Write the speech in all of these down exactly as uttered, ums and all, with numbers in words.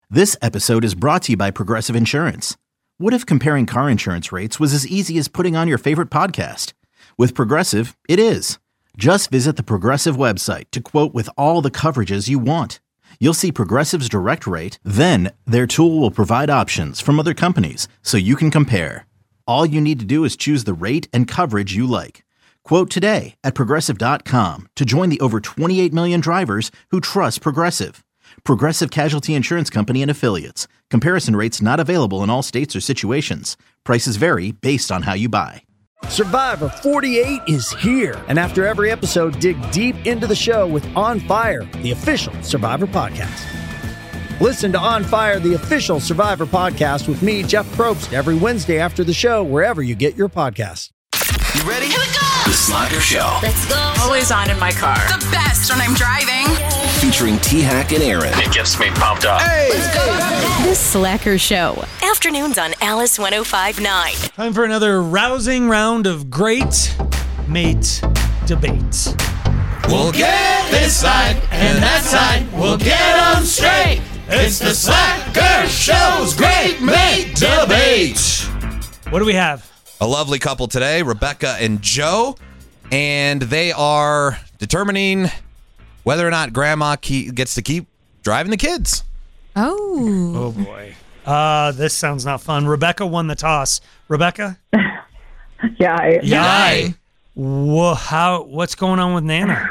This episode is brought to you by Progressive Insurance. What if comparing car insurance rates was as easy as putting on your favorite podcast? With Progressive, it is. Just visit the Progressive website to quote with all the coverages you want. You'll see Progressive's direct rate, then their tool will provide options from other companies so you can compare. All you need to do is choose the rate and coverage you like. Quote today at Progressive dot com to join the over twenty-eight million drivers who trust Progressive. Progressive Casualty Insurance Company and Affiliates. Comparison rates not available in all states or situations. Prices vary based on how you buy. Survivor forty-eight is here. And after every episode, dig deep into the show with On Fire, the official Survivor podcast. Listen to On Fire, the official Survivor podcast with me, Jeff Probst, every Wednesday after the show, wherever you get your podcasts. You ready? Here we go! The Slacker Show. Let's go. Always on in my car. The best when I'm driving. Featuring T-Hack and Aaron. It gets me pumped up. Hey! Let's go. The Slacker Show. Afternoons on Alice one oh five point nine. Time for another rousing round of great mate debates. We'll get this side and that side. We'll get them straight. It's the Slacker Show's Great Mate Debate. What do we have? A lovely couple today, Rebecca and Joe, and they are determining whether or not Grandma ke- gets to keep driving the kids. Oh. Oh, boy. Uh, this sounds not fun. Rebecca won the toss. Rebecca? Yeah. I, Yeah. Whoa, how, what's going on with Nana?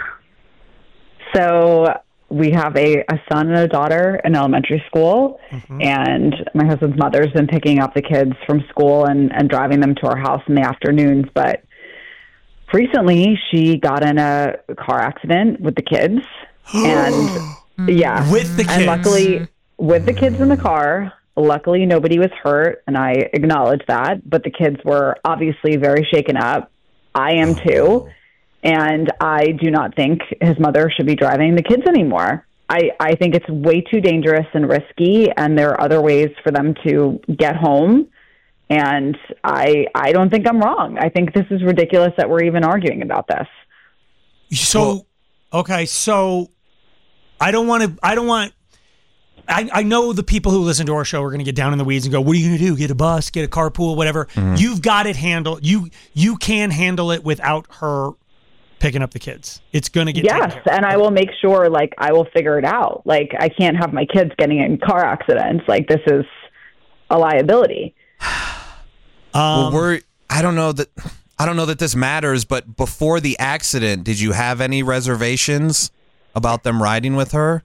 So we have a, a son and a daughter in elementary school, mm-hmm. and my husband's mother's been picking up the kids from school and, and driving them to our house in the afternoons. But recently she got in a car accident with the kids. and yeah. With the kids? And luckily, with the kids in the car, luckily nobody was hurt, and I acknowledge that. But the kids were obviously very shaken up. I am too. And I do not think his mother should be driving the kids anymore. I, I think it's way too dangerous and risky, and there are other ways for them to get home. And I I don't think I'm wrong. I think this is ridiculous that we're even arguing about this. So, okay, so I don't want to, I don't want, I, I know the people who listen to our show are going to get down in the weeds and go, what are you going to do? Get a bus, get a carpool, whatever. Mm-hmm. You've got it handled. You, you can handle it without her picking up the kids. It's going to get yes, and I will make sure, like, I will figure it out. Like, I can't have my kids getting in car accidents. Like, this is a liability. um, well, we're, I don't know that, I don't know that this matters, but before the accident, did you have any reservations about them riding with her?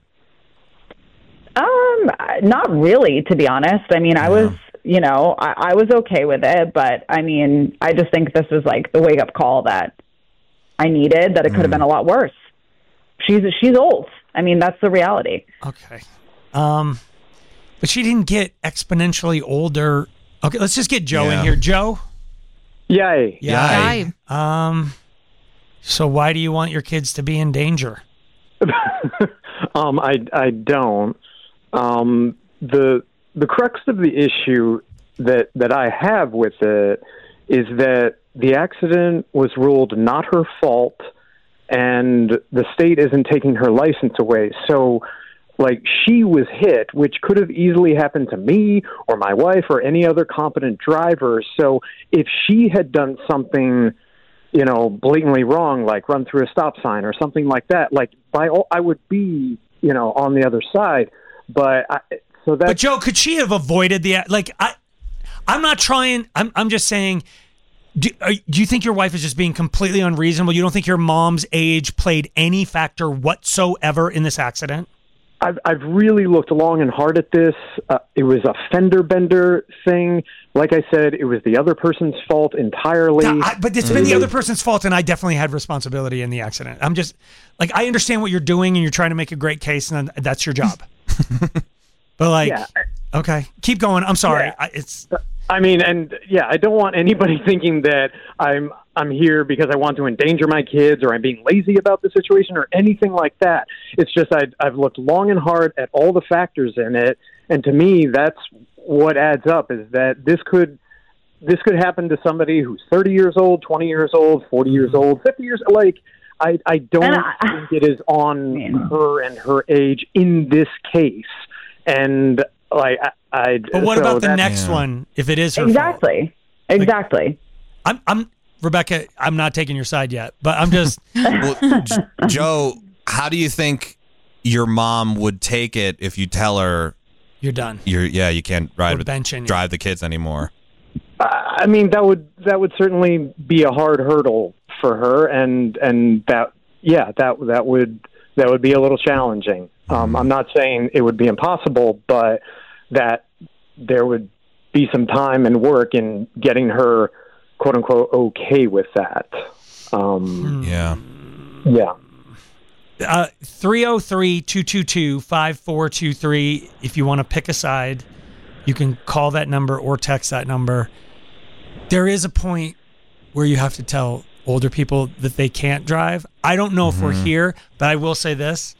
Um, not really, to be honest. I mean, yeah. I was, you know, I, I was okay with it, but I mean, I just think this was like the wake up call that I needed, that it could have mm. been a lot worse. She's she's old. I mean, that's the reality. Okay. Um, but she didn't get exponentially older. Okay, let's just get Joe yeah. in here. Joe? Yay. Yay. Yay. Um, so why do you want your kids to be in danger? um, I, I don't. Um, the the crux of the issue that that I have with it is that the accident was ruled not her fault, and the state isn't taking her license away. So, like, she was hit, which could have easily happened to me or my wife or any other competent driver. So if she had done something, you know, blatantly wrong, like run through a stop sign or something like that, like, by all, I would be, you know, on the other side. But I, so that. But Joe, could she have avoided the like? I, I'm not trying. I'm. I'm just saying. Do, are, do you think your wife is just being completely unreasonable? You don't think your mom's age played any factor whatsoever in this accident? I've, I've really looked long and hard at this. Uh, it was a fender bender thing. Like I said, it was the other person's fault entirely. No, I, but it's been the other person's fault, and I definitely had responsibility in the accident. I'm just, like, I understand what you're doing, and you're trying to make a great case, and that's your job. But, like, yeah. Okay, keep going. I'm sorry. Yeah. I, it's... I mean, and yeah, I don't want anybody thinking that I'm I'm here because I want to endanger my kids or I'm being lazy about the situation or anything like that. It's just I, I've looked long and hard at all the factors in it, and to me, that's what adds up, is that this could this could happen to somebody who's thirty years old, twenty years old, forty years old, fifty years old. Like, I, I don't I, think it is on man. her and her age in this case. And like I. I But what so about the that- next Yeah. one if it is her fault? Exactly. Exactly. I'm, I'm Rebecca. I'm not taking your side yet, but I'm just. Well, J- Joe, how do you think your mom would take it if you tell her You're done. you're yeah you can't ride We're with, benching you. drive the kids anymore? I mean, that would that would certainly be a hard hurdle for her, and and that yeah, that that would that would be a little challenging. Um, I'm not saying it would be impossible, but that there would be some time and work in getting her, quote unquote, okay with that. Um, Yeah. yeah. Uh, three oh three, two two two, five four two three. If you want to pick a side, you can call that number or text that number. There is a point where you have to tell older people that they can't drive. I don't know if we're here, but I will say this.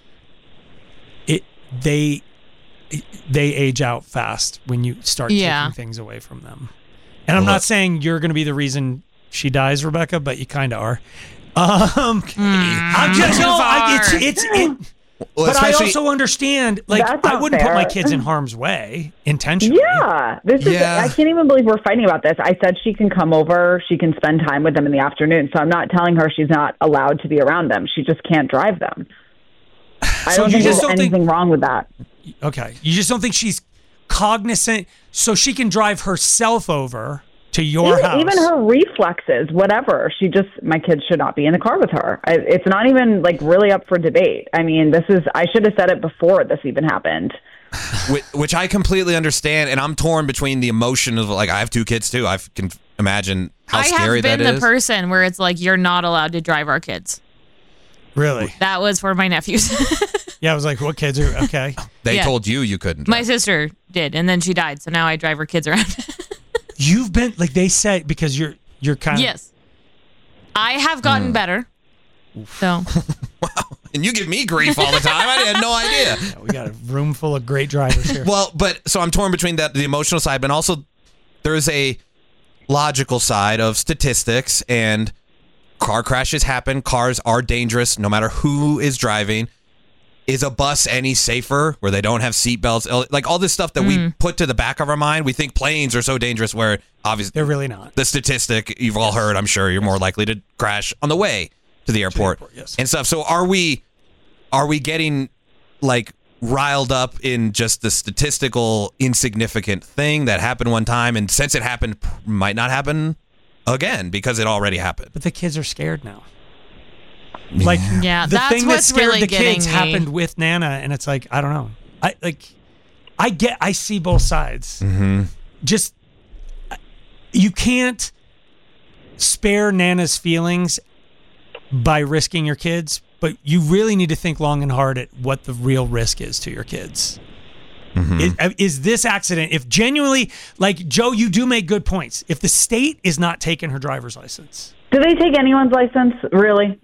It they they age out fast when you start Yeah. taking things away from them. And I'm not saying you're going to be the reason she dies, Rebecca, but you kind of are. Um, I'm just no, I, it's it's it, Well, but I especially- also understand. Like, That's I not wouldn't put my fair. kids in harm's way intentionally. Yeah, this is. Yeah. I can't even believe we're fighting about this. I said she can come over, she can spend time with them in the afternoon. So I'm not telling her she's not allowed to be around them. She just can't drive them. I So don't you think just there's don't think- anything wrong with that. Okay, you just don't think she's cognizant, so she can drive herself over to your Even, house. even her reflexes, whatever. She just, my kids should not be in the car with her. I, it's not even like really up for debate. I mean, this is. I should have said it before this even happened. Which, which I completely understand, and I'm torn between the emotion of like I have two kids too. I can imagine how I scary have been that the is. person where it's like you're not allowed to drive our kids. Really? That was for my nephews. Yeah, I was like, what kids are okay? They Yeah. told you you couldn't. My sister did, and then she died, so now I drive her kids around. You've been like they said because you're you're kind of Yes. I have gotten better. So And you give me grief all the time. I had no idea. Yeah, we got a room full of great drivers here. Well, but so I'm torn between that the emotional side, but also there's a logical side of statistics and car crashes happen. Cars are dangerous no matter who is driving. Is a bus any safer where they don't have seatbelts? Like all this stuff that we put to the back of our mind. We think planes are so dangerous where obviously They're really not. the statistic you've all heard, I'm sure you're more likely to crash on the way to the airport, airport, yes. and stuff. So are we are we getting like riled up in just the statistical insignificant thing that happened one time, and since it happened might not happen again because it already happened? But the kids are scared now. Like yeah, the that's thing that what's scared really the getting kids me. happened with Nana, and it's like I don't know. I like, I get, I see both sides. Mm-hmm. Just you can't spare Nana's feelings by risking your kids, but you really need to think long and hard at what the real risk is to your kids. Mm-hmm. Is, is this accident, if genuinely, like Joe, you do make good points. If the state is not taking her driver's license, Do they take anyone's license? Really?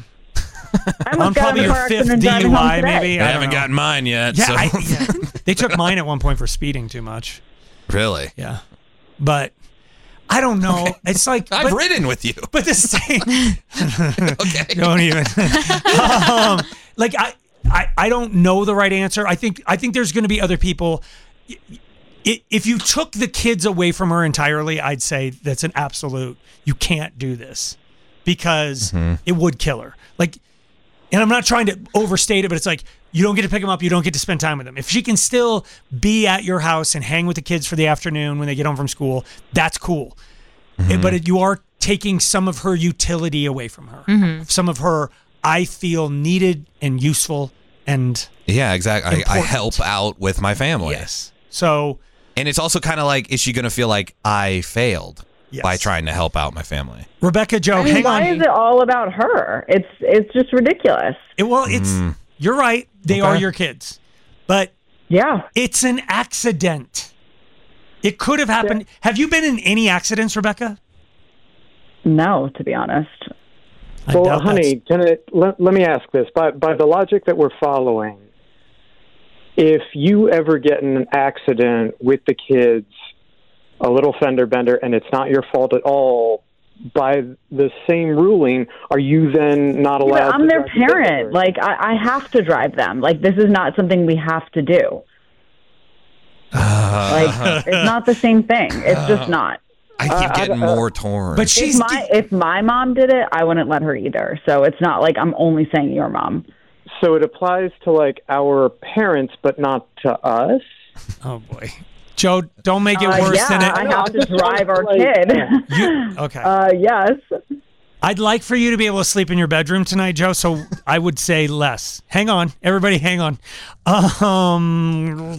I on almost got probably in a your car fifth accident D driving U home I, today. maybe. I, I haven't don't know. gotten mine yet. Yeah, so. I, yeah. They took mine at one point for speeding too much. Really? Yeah, but I don't know. It's like I've but, ridden with you. but the same. Okay. Don't even. um, like I, I, I don't know the right answer. I think I think there's going to be other people. I- If you took the kids away from her entirely, I'd say that's an absolute. You can't do this because it would kill her. Like, and I'm not trying to overstate it, but it's like you don't get to pick them up, you don't get to spend time with them. If she can still be at your house and hang with the kids for the afternoon when they get home from school, that's cool. Eh, But it, you are taking some of her utility away from her. Some of her, I feel, needed and useful and Yeah, exactly. I, I Important. help out with my family. yes. So And it's also kind of like, is she going to feel like I failed Yes. by trying to help out my family? Rebecca, Joe, I mean, hang why on. is it all about her? It's it's just ridiculous. It- well, it's you're right. They are Okay. your kids, but Yeah. it's an accident. It could have happened. Have you been in any accidents, Rebecca? No, to be honest. I Well, doubt honey, can it, let, let me ask this. By, by the logic that we're following, if you ever get in an accident with the kids, a little fender bender, and it's not your fault at all, by the same ruling, are you then not But allowed I'm to their drive the kids parent. over? Like I, I have to drive them. Like this is not something we have to do. Uh, Like, it's not the same thing. It's just not. I keep getting Uh, more torn. But she's if my, if my mom did it, I wouldn't let her either. So it's not like I'm only saying your mom. So it applies to like our parents, but not to us. Oh boy, Joe, don't make it Uh, worse yeah, than it. I have to drive our kid. You, okay. Uh, yes. I'd like for you to be able to sleep in your bedroom tonight, Joe. So I would say less. Hang on, everybody, hang on. Um,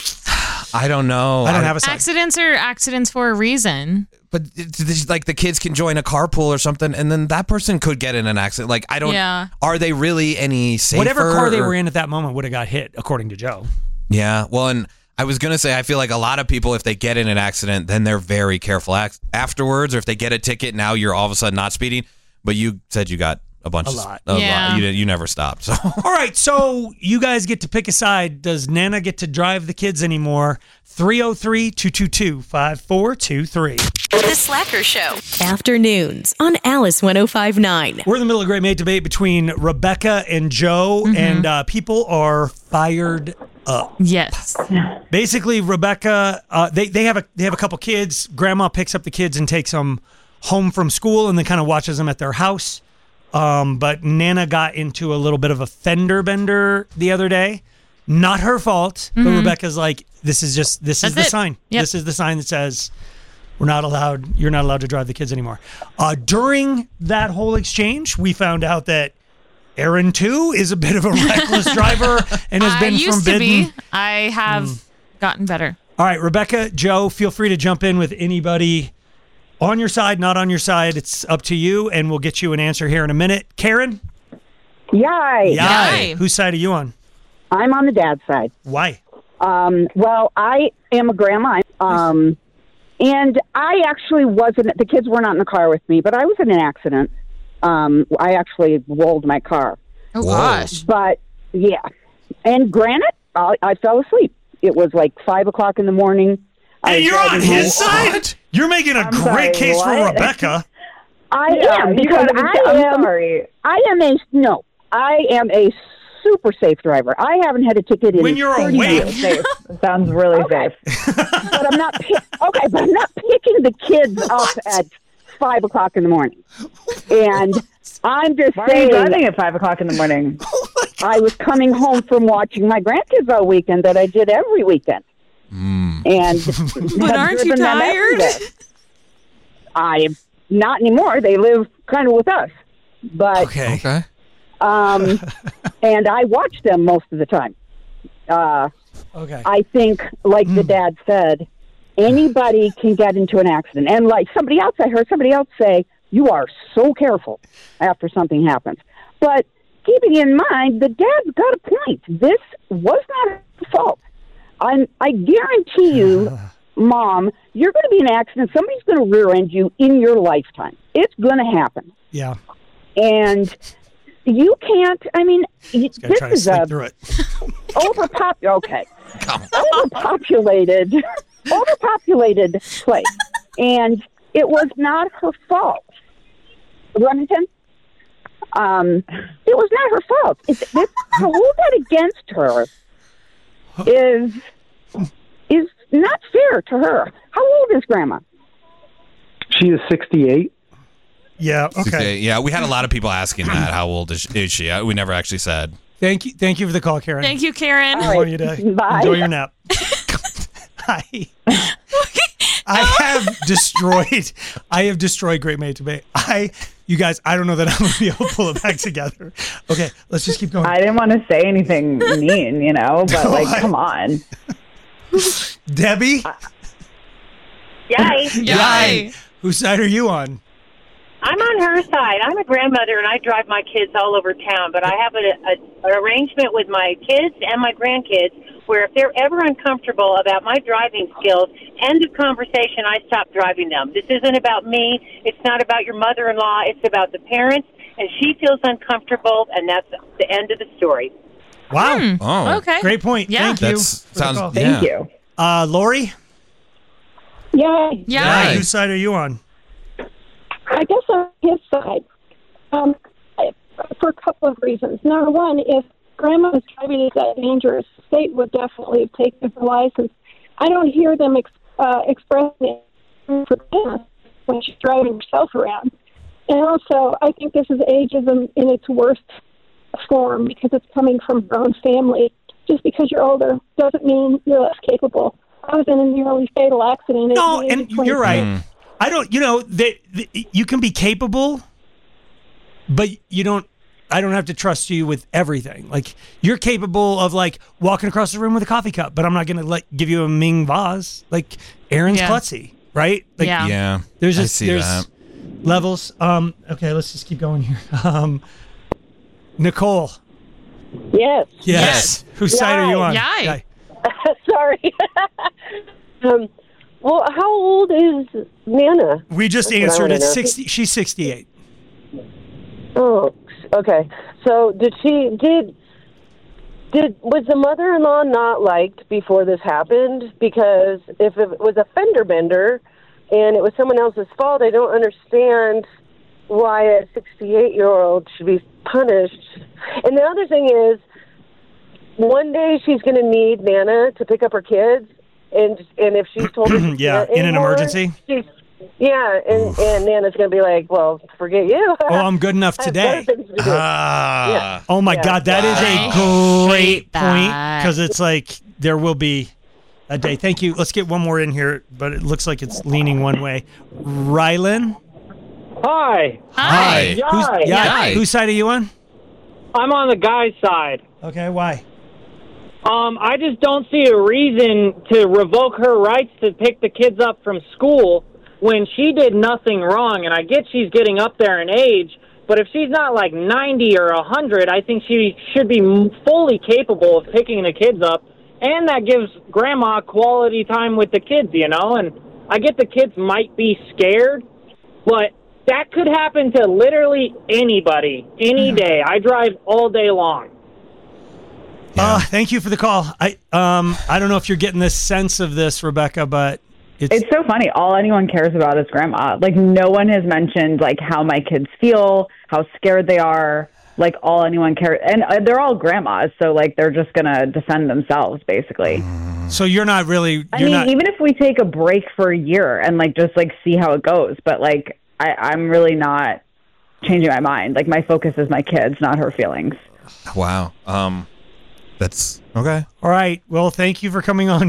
I don't know. I don't have a side. Accidents are accidents for a reason. But it's, it's like the kids can join a carpool or something, and then that person could get in an accident. Like I don't. Yeah. Are they really any safer? Whatever car they or- were in at that moment would have got hit, according to Joe. Yeah. Well, and I was gonna say I feel like a lot of people, if they get in an accident, then they're very careful ac- afterwards. Or if they get a ticket, now you're all of a sudden not speeding. But you said you got a bunch A of lot. A Yeah. lot. You, you never stopped. So All right, so you guys get to pick a side. Does Nana get to drive the kids anymore? three oh three, two two two, five four two three. The Slacker Show. Afternoons on Alice one oh five point nine. We're in the middle of a great mate debate between Rebecca and Joe, Mm-hmm. and uh, people are fired up. Yes. Basically, Rebecca, uh, they they have a they have a couple kids. Grandma picks up the kids and takes them home from school, and then kind of watches them at their house. Um, but Nana got into a little bit of a fender bender the other day. Not her fault, but Rebecca's like, this is just this is Mm-hmm. That's the it. sign. Yep. This is the sign that says we're not allowed. You're not allowed to drive the kids anymore. Uh, during that whole exchange, we found out that Aaron too is a bit of a reckless driver and has I been used to forbidden. be. I have gotten better. All right, Rebecca, Joe, feel free to jump in with anybody on your side, not on your side. It's up to you, and we'll get you an answer here in a minute. Karen? Yay. Yay. Whose side are you on? I'm on the dad's side. Why? Um, well, I am a grandma. Um, and I actually wasn't, the kids were not in the car with me, but I was in an accident. Um, I actually rolled my car. Oh, gosh. But, yeah. And granted, I, I fell asleep. It was like five o'clock in the morning. I Hey, was you're on driving his home. side? You're making a I'm great sorry, case for what? Rebecca. I Yeah, am, you because gotta be- I I'm am, sorry. I am a, no, I am a super safe driver. I haven't had a ticket in When you're thirty awake. years. Safe. Sounds really Okay. safe. But I'm not, pick, okay, but I'm not picking the kids up at five o'clock in the morning. And I'm just Why are you saying, driving at five o'clock in the morning? I was coming home from watching my grandkids all weekend that I did every weekend. And But have aren't you driven them tired? everywhere. I not anymore. They live kind of with us, but Okay. okay. um, and I watch them most of the time. Uh, Okay. I think, like the dad said, anybody can get into an accident. And like somebody else, I heard somebody else say, you are so careful after something happens. But keeping in mind, the dad's got a point. This was not her fault. I'm, I guarantee you, Mom, you're going to be in an accident. Somebody's going to rear end you in your lifetime. It's going to happen. Yeah. And you can't, I mean, y- Gotta this try to is sleep a through it. overpop okay overpopulated overpopulated place, and it was not her fault. Remington, um, it was not her fault. It's, this, to hold that against her is is not fair to her. How old is Grandma? She is sixty-eight. Yeah. Okay. Okay. Yeah, we had a lot of people asking that. How old is, is she? Uh, We never actually said. Thank you. Thank you for the call, Karen. Thank you, Karen. I want you to Bye. enjoy your nap. I, I have destroyed. I have destroyed Great Mate Debate. I, you guys, I don't know that I'm going to be able to pull it back together. Okay, let's just keep going. I didn't want to say anything mean, you know, but like, come on. Debbie, Yay. Yay. whose side are you on? I'm on her side. I'm a grandmother, and I drive my kids all over town, but I have a, a, an arrangement with my kids and my grandkids where if they're ever uncomfortable about my driving skills, end of conversation, I stop driving them. This isn't about me. It's not about your mother-in-law. It's about the parents, and she feels uncomfortable, and that's the end of the story. Wow. Hmm. Oh. Okay. Great point. Yeah. Thank you. That's for the sounds. call. Thank yeah. you. Uh, Lori, Yay. Yeah. whose side are you on? I guess on his side, um, I- for a couple of reasons. Number one, if Grandma was driving at that dangerous, the state would definitely have taken her license. I don't hear them ex- uh, expressing it for Anna when she's driving herself around. And also, I think this is ageism in its worst form because it's coming from her own family. Just because you're older doesn't mean you're less capable. I was in a nearly fatal accident. at No, the age and of twenty-two. you're right. I don't, you know, they, they, you can be capable, but you don't, I don't have to trust you with everything. Like, you're capable of, like, walking across the room with a coffee cup, but I'm not going to, like, give you a Ming vase. Like, Aaron's Yeah. klutzy, right? Like, Yeah. Yeah, There's I just, see there's that. levels. Um, okay, let's just keep going here. Um, Nicole. Yes. Yes. Yes. Whose side are you on? Yay. Yay. Sorry. um, well, how old is Nana? We just That's what I answered wanna it. know. sixty. She's sixty-eight. Oh, okay. So did she did did was the mother-in-law not liked before this happened? Because if it was a fender bender and it was someone else's fault, I don't understand why a sixty-eight-year-old should be punished. And the other thing is, one day she's going to need Nana to pick up her kids, and and if she's told her she Yeah, can't in an anymore, emergency. she's yeah, and, and Nana's going to be like, well, forget you. Oh, I'm good enough I have today. better things to do. Yeah. Oh my Yeah. God, that is I a great hate point that. because it's like there will be a day. Thank you. Let's get one more in here, but it looks like it's leaning one way. Rylan. Hi. Hi. Who's, Hi. yeah, Hi. whose side are you on? I'm on the guy's side. Okay, why? Um, I just don't see a reason to revoke her rights to pick the kids up from school when she did nothing wrong. And I get she's getting up there in age, but if she's not like ninety or one hundred, I think she should be fully capable of picking the kids up. And that gives grandma quality time with the kids, you know? And I get the kids might be scared, but that could happen to literally anybody, any day. I drive all day long. Uh, thank you for the call. I um I don't know if you're getting this sense of this, Rebecca, but it's It's so funny. All anyone cares about is grandma. Like, no one has mentioned, like, how my kids feel, how scared they are. Like, all anyone cares. And uh, they're all grandmas, so, like, they're just going to defend themselves, basically. So you're not really... You're I mean, not, even if we take a break for a year and, like, just, like, see how it goes. But, like, I, I'm really not changing my mind. Like, my focus is my kids, not her feelings. Wow. Um, that's okay. All right. Well, thank you for coming on.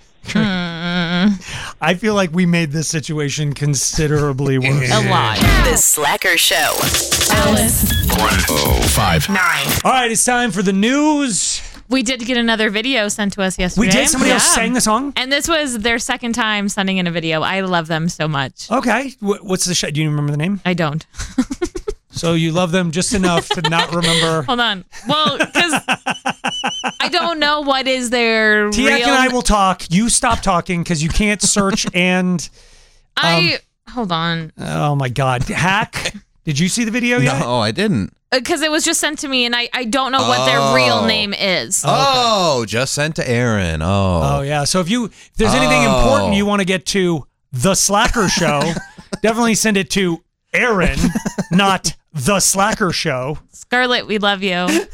I feel like we made this situation considerably worse. A lot. The Slacker Show. Alice. one oh five Nine. All right, it's time for the news. We did get another video sent to us yesterday. We did? Somebody else sang the song? And this was their second time sending in a video. I love them so much. Okay. Wh- What's the show? Do you remember the name? I don't. So you love them just enough to not remember. Hold on. Well, because I don't know what is their Tiak real... and I will talk. You stop talking because you can't search and... I... Hold on. Oh, my God. Hack? Did you see the video yet? No, I didn't. Because it was just sent to me, and I, I don't know what their real Oh. name is. Oh, just sent to Aaron. Oh. Oh, yeah. So if you if there's anything Oh. important you want to get to The Slacker Show, definitely send it to Aaron, not The Slacker Show. Scarlett, we love you. She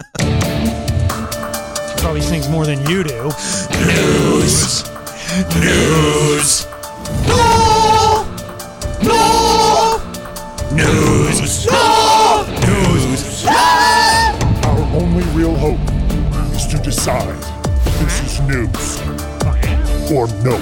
probably sings more than you do. News. News. No! No! News. No! News. Our only real hope is to decide if this is news or no.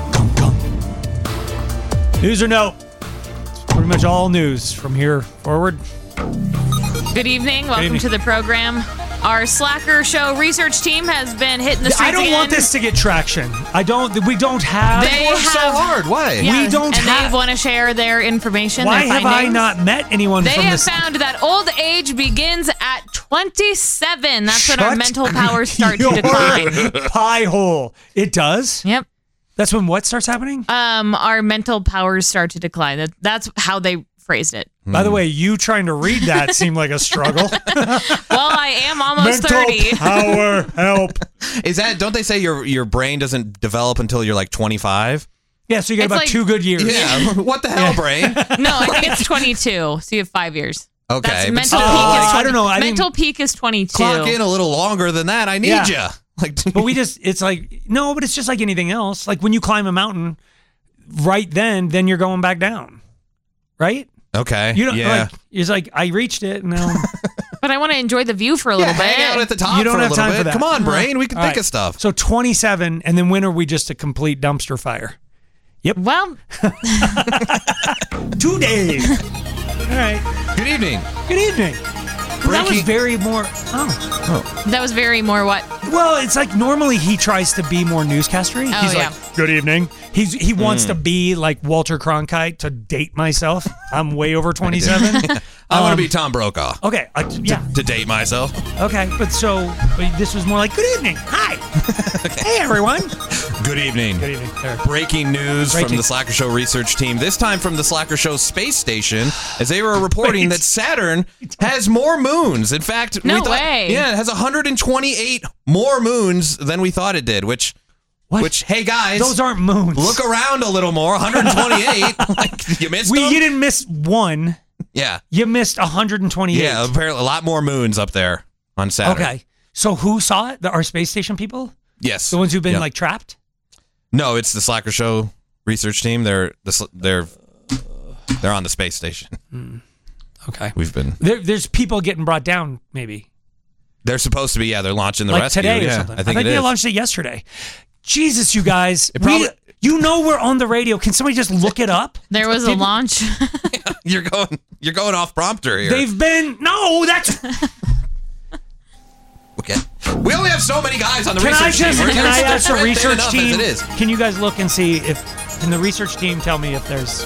News or no? It's pretty much all news from here forward. Good evening. Welcome evening. to the program. Our Slacker Show research team has been hitting the streets I don't again. want this to get traction. I don't. We don't have. They have, Why? Yeah, We don't and have. they want to share their information. Why their have I findings. not met anyone They from have this? found that old age begins at twenty-seven. That's when our Shut mental powers start to your decline. Pie hole. It does? Yep. That's when what starts happening? Um, our mental powers start to decline. That, that's how they phrased it. By the way, you trying to read that seemed like a struggle. Well, I am almost Mental thirty. power help. Is that? Don't they say your your brain doesn't develop until you're like twenty-five? Yeah, so you got It's about like- two good years. Yeah. What the hell, brain? No, I think it's twenty-two. So you have five years. Okay. That's but mental still, peak like, is I don't know. I mental think- peak is twenty-two. clock in a little longer than that. I need Yeah. ya. Like, but we just, it's like, no, but it's just like anything else. Like when you climb a mountain, right then, then you're going back down, right? Okay. You don't, yeah. like, it's like, I reached it, and now. But I want to enjoy the view for a little Yeah, bit. hang out at the top You don't for a have little time bit. for that. Come on, brain. We can All think right. of stuff. So twenty-seven, and then when are we just a complete dumpster fire? Yep. Well, two days. All right. Good evening. Good evening. That was very more. Oh. that was very more what? Well, it's like normally he tries to be more newscastery. Oh, He's yeah. like, good evening. He's He wants Mm. to be like Walter Cronkite to date myself. I'm way over twenty-seven. I want Um, to be Tom Brokaw. Okay. I, yeah. To date myself. Okay. But so but this was more like, good evening. Hi. Hey, everyone. Good evening. Good evening. There. Breaking news from Breaking. the Slacker Show research team, this time from the Slacker Show space station, as they were reporting Wait. that Saturn has more moons. In fact, No we thought, way. Yeah, it has one hundred twenty-eight more moons than we thought it did, which, What? which hey guys, Those aren't moons. look around a little more. one hundred twenty-eight. Like, you missed We, them? you didn't miss one. Yeah. You missed one hundred twenty-eight. Yeah, apparently a lot more moons up there on Saturn. Okay. So who saw it? The, our space station people? Yes. The ones who've been Yep. like trapped? No, it's the Slacker Show research team. They're the, sl- they're they're on the space station. Okay. We've been. There, there's people getting brought down, maybe. They're supposed to be. Yeah, they're launching the like rescue. today or yeah, something. I think it they is. launched it yesterday. Jesus, you guys. It probably- we, you know we're on the radio. Can somebody just look it up? There was a Did- launch. You're going. You're going off prompter here. They've been. No, that's. Okay. We only have so many guys on the Can I research just? team. We're Can just I ask the spread thin research enough team? As it is. Can you guys look and see if? Can the research team tell me if there's?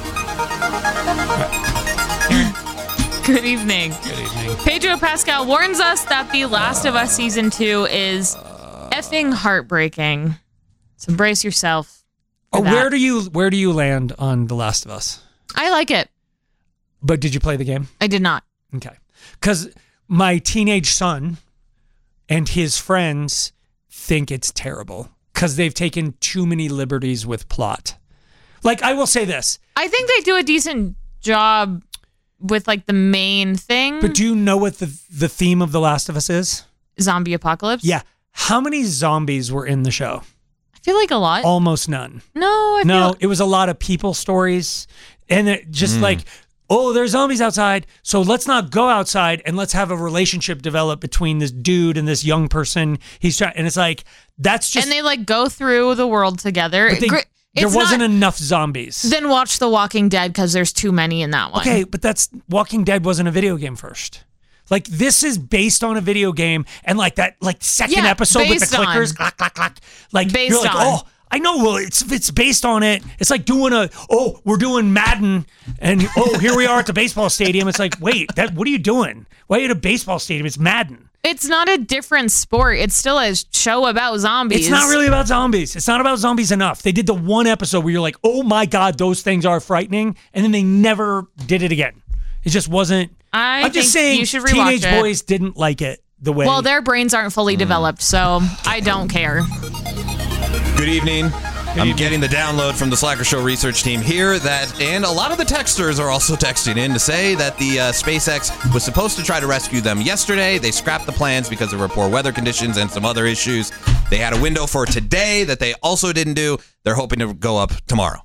Good evening. Good evening. Pedro Pascal warns us that The Last of Us season two is effing heartbreaking. So brace yourself. for Oh, that. where do you where do you land on The Last of Us? I like it. But did you play the game? I did not. Okay. Because my teenage son and his friends think it's terrible because they've taken too many liberties with plot. Like, I will say this. I think they do a decent job with like the main thing. But do you know what the the theme of The Last of Us is? Zombie apocalypse? Yeah. How many zombies were in the show? I feel like a lot. Almost none. No, I No, feel it was a lot of people stories. And it just Mm. like, oh, there's zombies outside. So let's not go outside and let's have a relationship develop between this dude and this young person. He's trying, and it's like, that's just. and they like go through the world together. but they- Gr- there it's wasn't not- enough zombies. Then watch The Walking Dead because there's too many in that one. Okay, but that's Walking Dead wasn't a video game first. Like, this is based on a video game, and like that, like second Yeah, episode with the based on. clickers, clack, clack, clack. Like, Based you're like, on. oh, I know. Well, it's it's based on it. It's like doing a, oh, we're doing Madden, and oh, here we are at the baseball stadium. It's like, wait, that what are you doing? Why are you at a baseball stadium? It's Madden. It's not a different sport. It's still a show about zombies. It's not really about zombies. It's not about zombies enough. They did the one episode where you're like, oh my God, those things are frightening. And then they never did it again. It just wasn't. I I'm just think saying you should rewatch teenage it. boys didn't like it the way. Well, their brains aren't Mm. fully developed, so I don't care. Good evening. I'm getting the download from the Slacker Show research team here that, and a lot of the texters are also texting in to say that the uh, SpaceX was supposed to try to rescue them yesterday. They scrapped the plans because there were poor weather conditions and some other issues. They had a window for today that they also didn't do. They're hoping to go up tomorrow.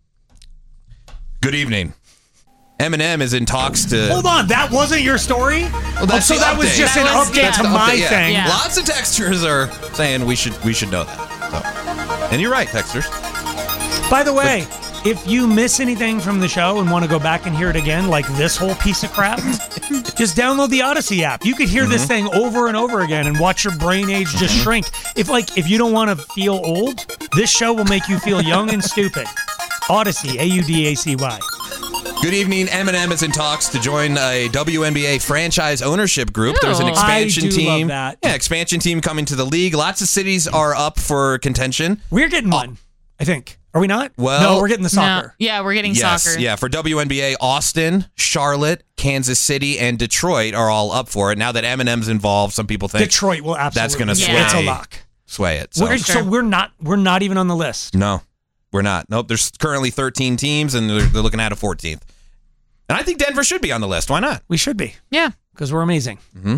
Good evening. Eminem is in talks to... Hold on, that wasn't your story? Well, that's oh, so the that was update. just That an was- update yeah. to The my update, yeah. thing. Yeah. Lots of texters are saying we should we should know that. So. And you're right, texters. By the way, if you miss anything from the show and want to go back and hear it again, like this whole piece of crap, just download the Odyssey app. You could hear this thing over and over again and watch your brain age just shrink. If like if you don't want to feel old, this show will make you feel young and stupid. Odyssey, A U D A C Y. Good evening. Eminem is in talks to join a W N B A franchise ownership group. There's an Ew. expansion I do team. love that. Yeah, expansion team coming to the league. Lots of cities are up for contention. We're getting one, I think. Are we not? Well- no, we're getting the No. soccer. Yeah, we're getting yes, soccer. yeah. For W N B A, Austin, Charlotte, Kansas City, and Detroit are all up for it. Now that Eminem's involved, some people think Detroit will absolutely. that's going to sway, Yeah. It's a lock. sway it. So. We're, so we're not. We're not even on the list. No, we're not. Nope. There's currently thirteen teams, and they're, they're looking at a fourteenth. And I think Denver should be on the list. Why not? We should be Yeah. because we're amazing. Mm-hmm.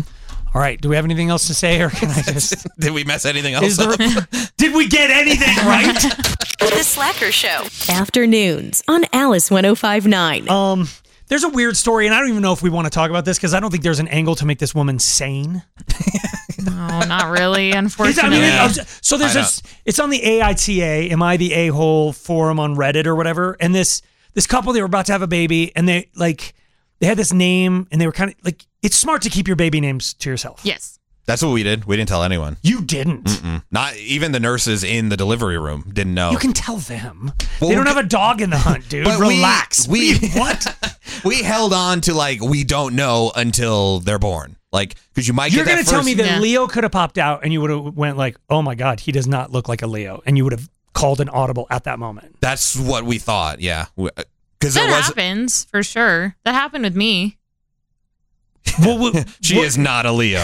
All right. Do we have anything else to say, or can I just? Did we mess anything else Is there- up? Did we get anything right? The Slacker Show. Afternoons on Alice one oh five point nine. Um, there's a weird story, and I don't even know if we want to talk about this because I don't think there's an angle to make this woman sane. No, not really, It's- I unfortunately. mean, it- so there's I know. this. It's on the A I T A, Am I the A-hole forum on Reddit or whatever, and this this couple, they were about to have a baby, and they like they had this name, and they were kind of like, it's smart to keep your baby names to yourself. Yes. That's what we did. We didn't tell anyone. You didn't. Mm-mm. Not even the nurses in the delivery room didn't know. You can tell them. Well, they don't we- have a dog in the hunt, dude. But we- Relax. We, what? we held on to like we don't know until they're born. Like because you might. You're get going that to tell first- me that Yeah. Leo could have popped out and you would have went like, oh my God, he does not look like a Leo. And you would have called an audible at that moment. That's what we thought. Yeah, because That it was. happens, for sure. That happened with me. Well, well, She what- is not a Leo.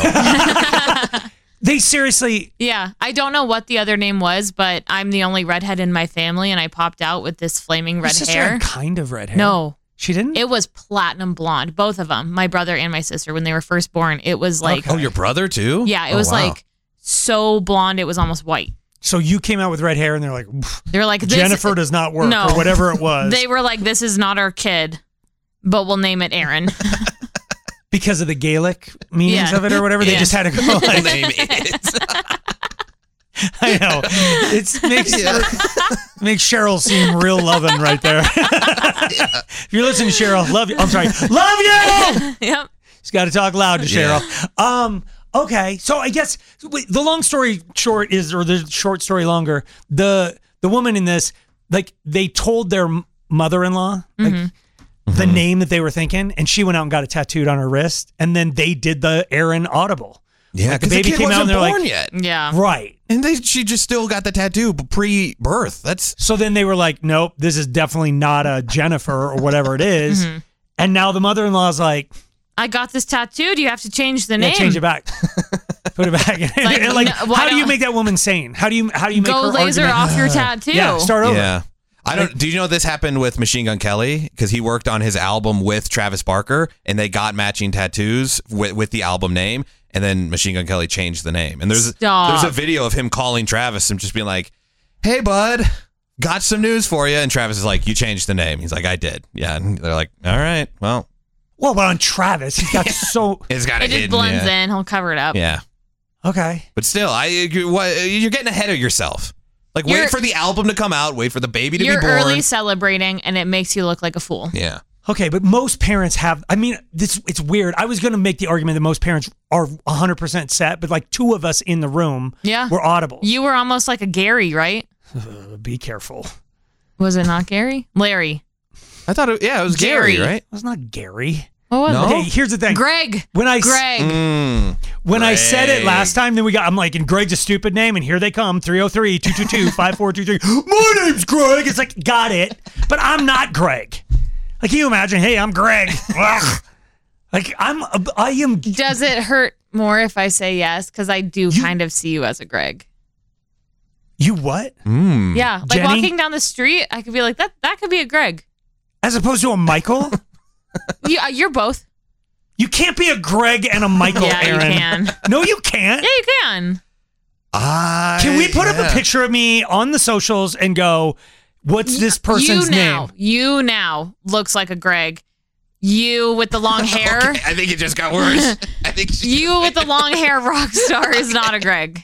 They seriously. Yeah, I don't know what the other name was, but I'm the only redhead in my family, and I popped out with this flaming red Your sister hair. had kind of red hair. No, she didn't. it was platinum blonde. Both of them, my brother and my sister, when they were first born, it was like, Oh, your brother too? yeah, it Oh, was wow. like so blonde, it was almost white. So you came out with red hair and they're like, They were like, this, Jennifer does not work No. or whatever it was. They were like, this is not our kid, but we'll name it Aaron. because of the Gaelic meanings Yeah. of it or whatever. They Yeah. just had to go Full like, name is. I know. It's makes makes Cheryl seem real loving right there. If you're listening to Cheryl, love you. I'm sorry. Love you! Yep. Just got to talk loud to Yeah. Cheryl. Um, okay, so I guess wait, the long story short is, or the short story longer. The the woman in this, like, they told their m- mother-in-law like Mm-hmm. the name that they were thinking, and she went out and got it tattooed on her wrist, and then they did the Aaron audible. Yeah, Like, the because the, baby kid came out and wasn't they're born like, yet. Yeah. right. And they, she just still got the tattoo pre-birth. That's So then they were like, nope, this is definitely not a Jennifer or whatever it is. Mhm. And now the mother-in-law's like, I got this tattooed. You have to change the yeah, name. change it back. Put it back. Like, And, like, no, why how do you don't- make that woman sane? How do you how do you make Go her laser argument- off your tattoo. Yeah, start over. Yeah. I don't. Do you know this happened with Machine Gun Kelly? Because he worked on his album with Travis Barker, and they got matching tattoos with, with the album name. And then Machine Gun Kelly changed the name. And there's Stop. there's a video of him calling Travis and just being like, "Hey, bud, got some news for you." And Travis is like, "You changed the name." He's like, "I did." Yeah. And they're like, "All right, well, Well, but on Travis, he's got so it's got It it just hidden." blends yeah. in. He'll cover it up. Yeah. okay. But still, I you- what, you're getting ahead of yourself. Like, You're- wait for the album to come out. Wait for the baby to You're be born. early celebrating, and it makes you look like a fool. Yeah. Okay, but most parents have. I mean, this it's weird. I was going to make the argument that most parents are one hundred percent set, but like two of us in the room Yeah. were audible. You were almost like a Gary, right? Uh, be careful. Was it not Gary? Larry. I thought it, yeah, it was Gary, Gary. right? It was not Gary. What was No? it? Okay, here's the thing. Greg. When I s- Greg. Mm. When I said it Greg. last time, then we got, I'm like, and Greg's a stupid name, and here they come, three oh three, two two two, five four two three. My name's Greg. It's like, got it. But I'm not Greg. Like, can you imagine? Hey, I'm Greg. Ugh. Like, I'm, I am. Does it hurt more if I say yes? Because I do kind of see you as a Greg. You what? Mm. Yeah. Like Jenny? walking down the street, I could be like, that That could be a Greg. As opposed to a Michael? You, uh, you're both. You can't be a Greg and a Michael, Yeah, you Aaron. can. No, you can't. Yeah, you can. I, Can we put up yeah. a picture of me on the socials and go, what's this person's you now, name? You now looks like a Greg. You with the long hair. Okay, I think it just got worse. I think she, You with the long hair rock star is not a Greg.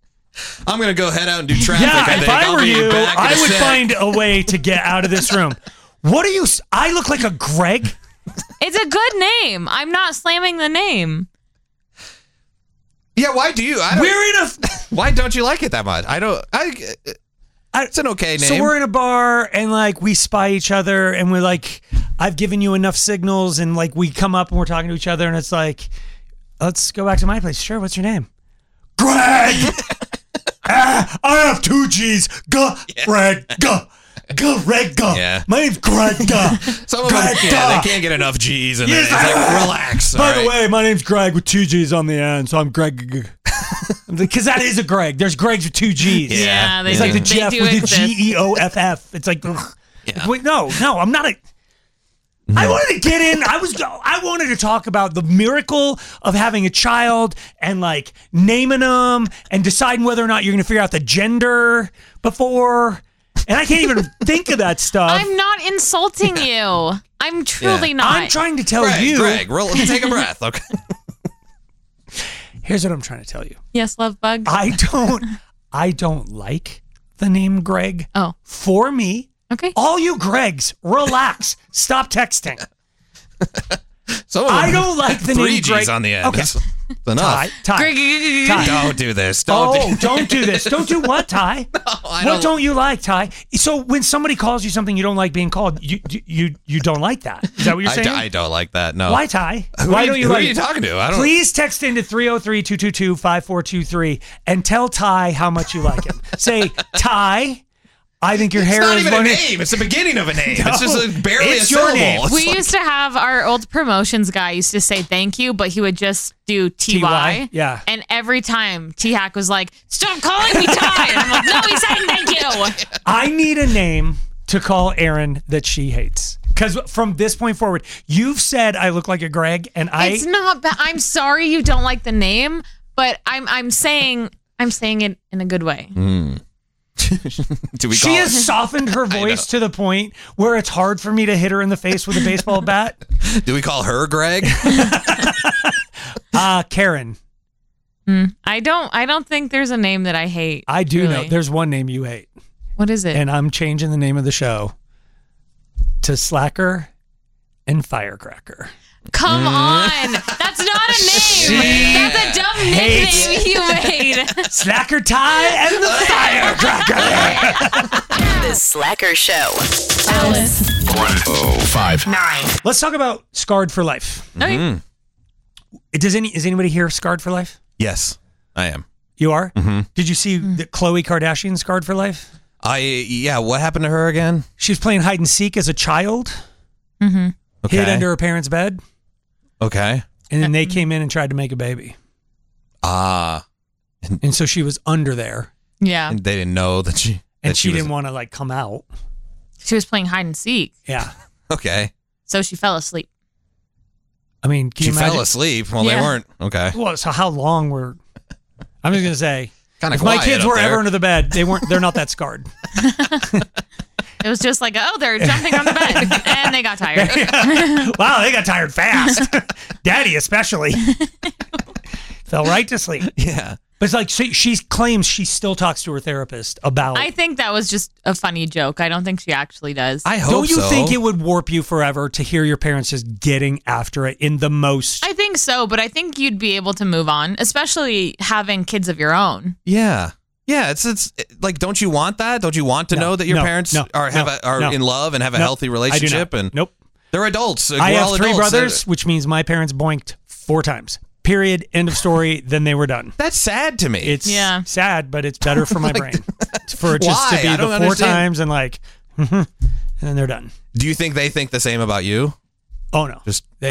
I'm gonna go head out and do traffic. Yeah, I if think. I I'll were be you, back in I a would sec. find a way to get out of this room. What are you? s- I look like a Greg? It's a good name. I'm not slamming the name. Yeah, why do you? I don't, We're in a. why don't you like it that much? I don't. I. It's an okay name. So we're in a bar and like we spy each other and we're like, I've given you enough signals and like we come up and we're talking to each other and it's like, let's go back to my place. Sure, what's your name? Greg. ah, I have two G's. G Greg. G Greg. Yeah. My name's Greg. Some of them, Greg. yeah, they can't get enough G's, and Yes, then it's like, relax. By all the right? way, my name's Greg with two G's on the end, so I'm Greg. Because that is a Greg. There's Gregs with two G's. Yeah, they it's do. like the They Jeff do with the exist. G E O F F. It's like, ugh. Yeah. Wait, no, no, I'm not a. I wanted to get in. I was. I wanted to talk about the miracle of having a child and like naming them and deciding whether or not you're going to figure out the gender before. And I can't even think of that stuff. I'm not insulting you. I'm truly Yeah. not. I'm trying to tell Greg, you. Greg, roll, take a breath. Okay. Here's what I'm trying to tell you. Yes, love bug. I don't. I don't like the name Greg. Oh, for me. Okay. All you Gregs, relax. Stop texting. Some of them I don't like the three name G's Greg. on the end. Okay. That's, that's enough. Ty, Ty, Ty. Don't do this. Don't oh, do don't do this. Don't do what, Ty? I what don't- don't you like, Ty? So when somebody calls you something you don't like being called, you you you don't like that. Is that what you're I, saying? d- I don't like that. No. Why, Ty? Who Why are you- don't you who like are you talking to? I don't- Please text into three oh three, two two two, five four two three and tell Ty how much you like him. Say, Ty, I think your It's hair not is even a funny. name. It's the beginning of a name. No, it's just a, barely it's a your syllable. name. It's We like- used to have our old promotions guy used to say thank you, but he would just do T Y. T Y, yeah. And every time T-Hack was like, stop calling me Ty. And I'm like, no, he's saying thank you. I need a name to call Erin that she hates. Because from this point forward, you've said I look like a Greg, and I. It's not bad. I'm sorry you don't like the name, but I'm I'm saying I'm saying it in a good way. Mm. Do we She call has it? softened her voice to the point where it's hard for me to hit her in the face with a baseball bat. Do we call her Greg? Uh, Karen. Mm. I don't I don't think there's a name that I hate. I do know. really. There's one name you hate. What is it? And I'm changing the name of the show to Slacker and Firecracker. Come on. That's not a name. That's a dumb nickname you made. Slacker Ty and the Firecracker. The Slacker Show. Alice. one oh five Nine. Let's talk about Scarred for Life. Mhm. Does any is anybody here scarred for life? Yes, I am. You are? Mm-hmm. Did you see that Khloe Kardashian scarred for life? I yeah. What happened to her again? She was playing hide and seek as a child, Mm-hmm. Okay. hid under her parents' bed, Okay. and then they came in and tried to make a baby. Ah. And so she was under there, Yeah. And they didn't know that she. and that she, was- didn't want to like come out. She was playing hide and seek, Yeah, Okay. so she fell asleep. I mean, can She you imagine? fell asleep. Well, they Yeah. weren't. Okay. Well, so how long were? I'm just gonna say, Kinda if my quiet kids up were there. ever under the bed, they weren't. They're not that scarred. It was just like, oh, they're jumping on the bed, and they got tired. Wow, they got tired fast. Daddy especially fell right to sleep. Yeah. But it's like she, she claims she still talks to her therapist about. I think that was just a funny joke. I don't think she actually does. I hope Don't you so. think it would warp you forever to hear your parents just getting after it in the most? I think so, but I think you'd be able to move on, especially having kids of your own. Yeah. Yeah, it's it's like, don't you want that? Don't you want to No, know that your no, parents no, are have no, a, are no. in love and have a Nope, healthy I do relationship? not. And Nope. they're adults. I We're have all three adults. brothers, which means my parents boinked four times. Period. End of story. Then they were done. That's sad to me. It's Yeah. sad, but it's better for my brain for it just Why? to be I the don't four understand. times and like, and then they're done. Do you think they think the same about you? Oh no. Just They,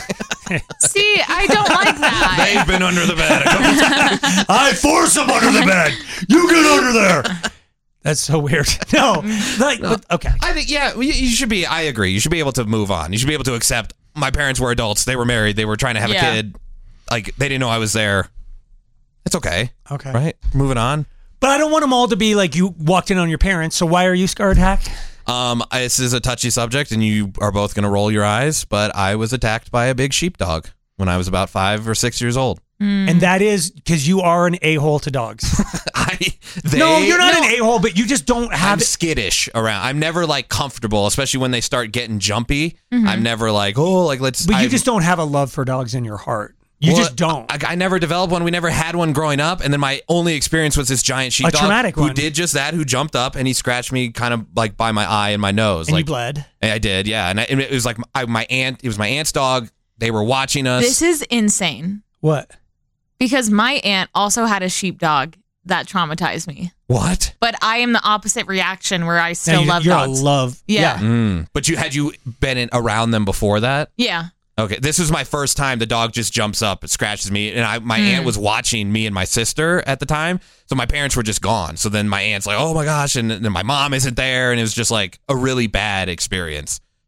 See, I don't like that. they've been under the bed. I force them under the bed. You get under there. That's so weird. No, like, but okay. I think yeah, you, you should be. I agree. You should be able to move on. You should be able to accept. My parents were adults. They were married. They were trying to have Yeah. a kid. Like they didn't know I was there. It's okay. Okay. Right. Moving on. But I don't want them all to be like you walked in on your parents. So why are you scarred, Hack? Um, I- this is a touchy subject, and you are both going to roll your eyes. But I was attacked by a big sheepdog when I was about five or six years old. And that is because you are an a-hole to dogs. I they, no, you're not no, an a-hole, but you just don't have I'm it. skittish around. I'm never like comfortable, especially when they start getting jumpy. I'm never like, oh, like let's. But you I'm- just don't have a love for dogs in your heart. You Well, just don't. I, I never developed one. We never had one growing up, and then my only experience was this giant sheepdog traumatic who one. did just that. Who jumped up and he scratched me, kind of like by my eye and my nose. and like you bled. I did, yeah. And, I, and it was like I, my aunt. It was my aunt's dog. They were watching us. This is insane What? because my aunt also had a sheepdog that traumatized me. what? But I am the opposite reaction where I still Now, you- love you're dogs. a love. Yeah. Mm. But you had you been in, around them before that? Yeah. Okay, this was my first time. The dog just jumps up, it scratches me, and I, my Mm. aunt was watching me and my sister at the time. So my parents were just gone. So then my aunt's like, "Oh my gosh!" and then my mom isn't there, and it was just like a really bad experience.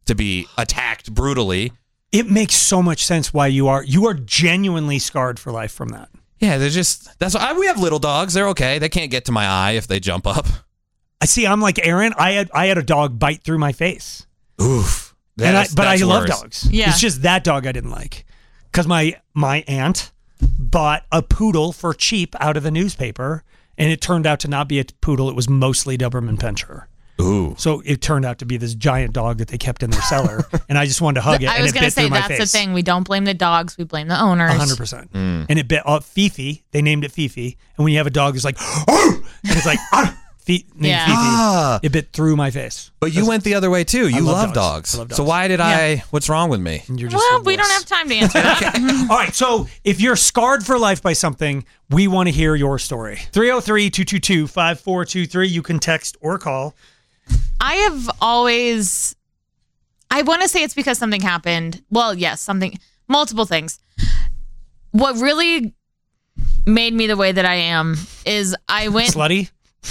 to be attacked brutally. It makes so much sense why you are you are genuinely scarred for life from that. Yeah, they're just that's why we have little dogs. They're okay. They can't get to my eye if they jump up. I see. I'm like Aaron. I had I had a dog bite through my face. Oof. And I, That's- but I that's love worse. dogs. Yeah. It's just that dog I didn't like because my my aunt bought a poodle for cheap out of the newspaper, and it turned out to not be a poodle. It was mostly Doberman Pinscher. Ooh. So it turned out to be this giant dog that they kept in their cellar, and I just wanted to hug it. I and was it going to bit say through my that's face. the thing. We don't blame the dogs. We blame the owners. one hundred percent. Mm. And it bit uh, Fifi. They named it Fifi. And when you have a dog that's like, oh, and it's like, ah, Fi- named Yeah. Fifi, Ah. it bit through my face. But you went the other way too. I You love love dogs. dogs. I love dogs. So why did Yeah. I? What's wrong with me? You're just Well, a we don't wuss. have time to answer that. All right, so if you're scarred for life by something, we want to hear your story. three oh three, two two two, five four two three. You can text or call. I have always, I want to say it's because something happened. Well, yes, something, multiple things. What really made me the way that I am is I went Slutty?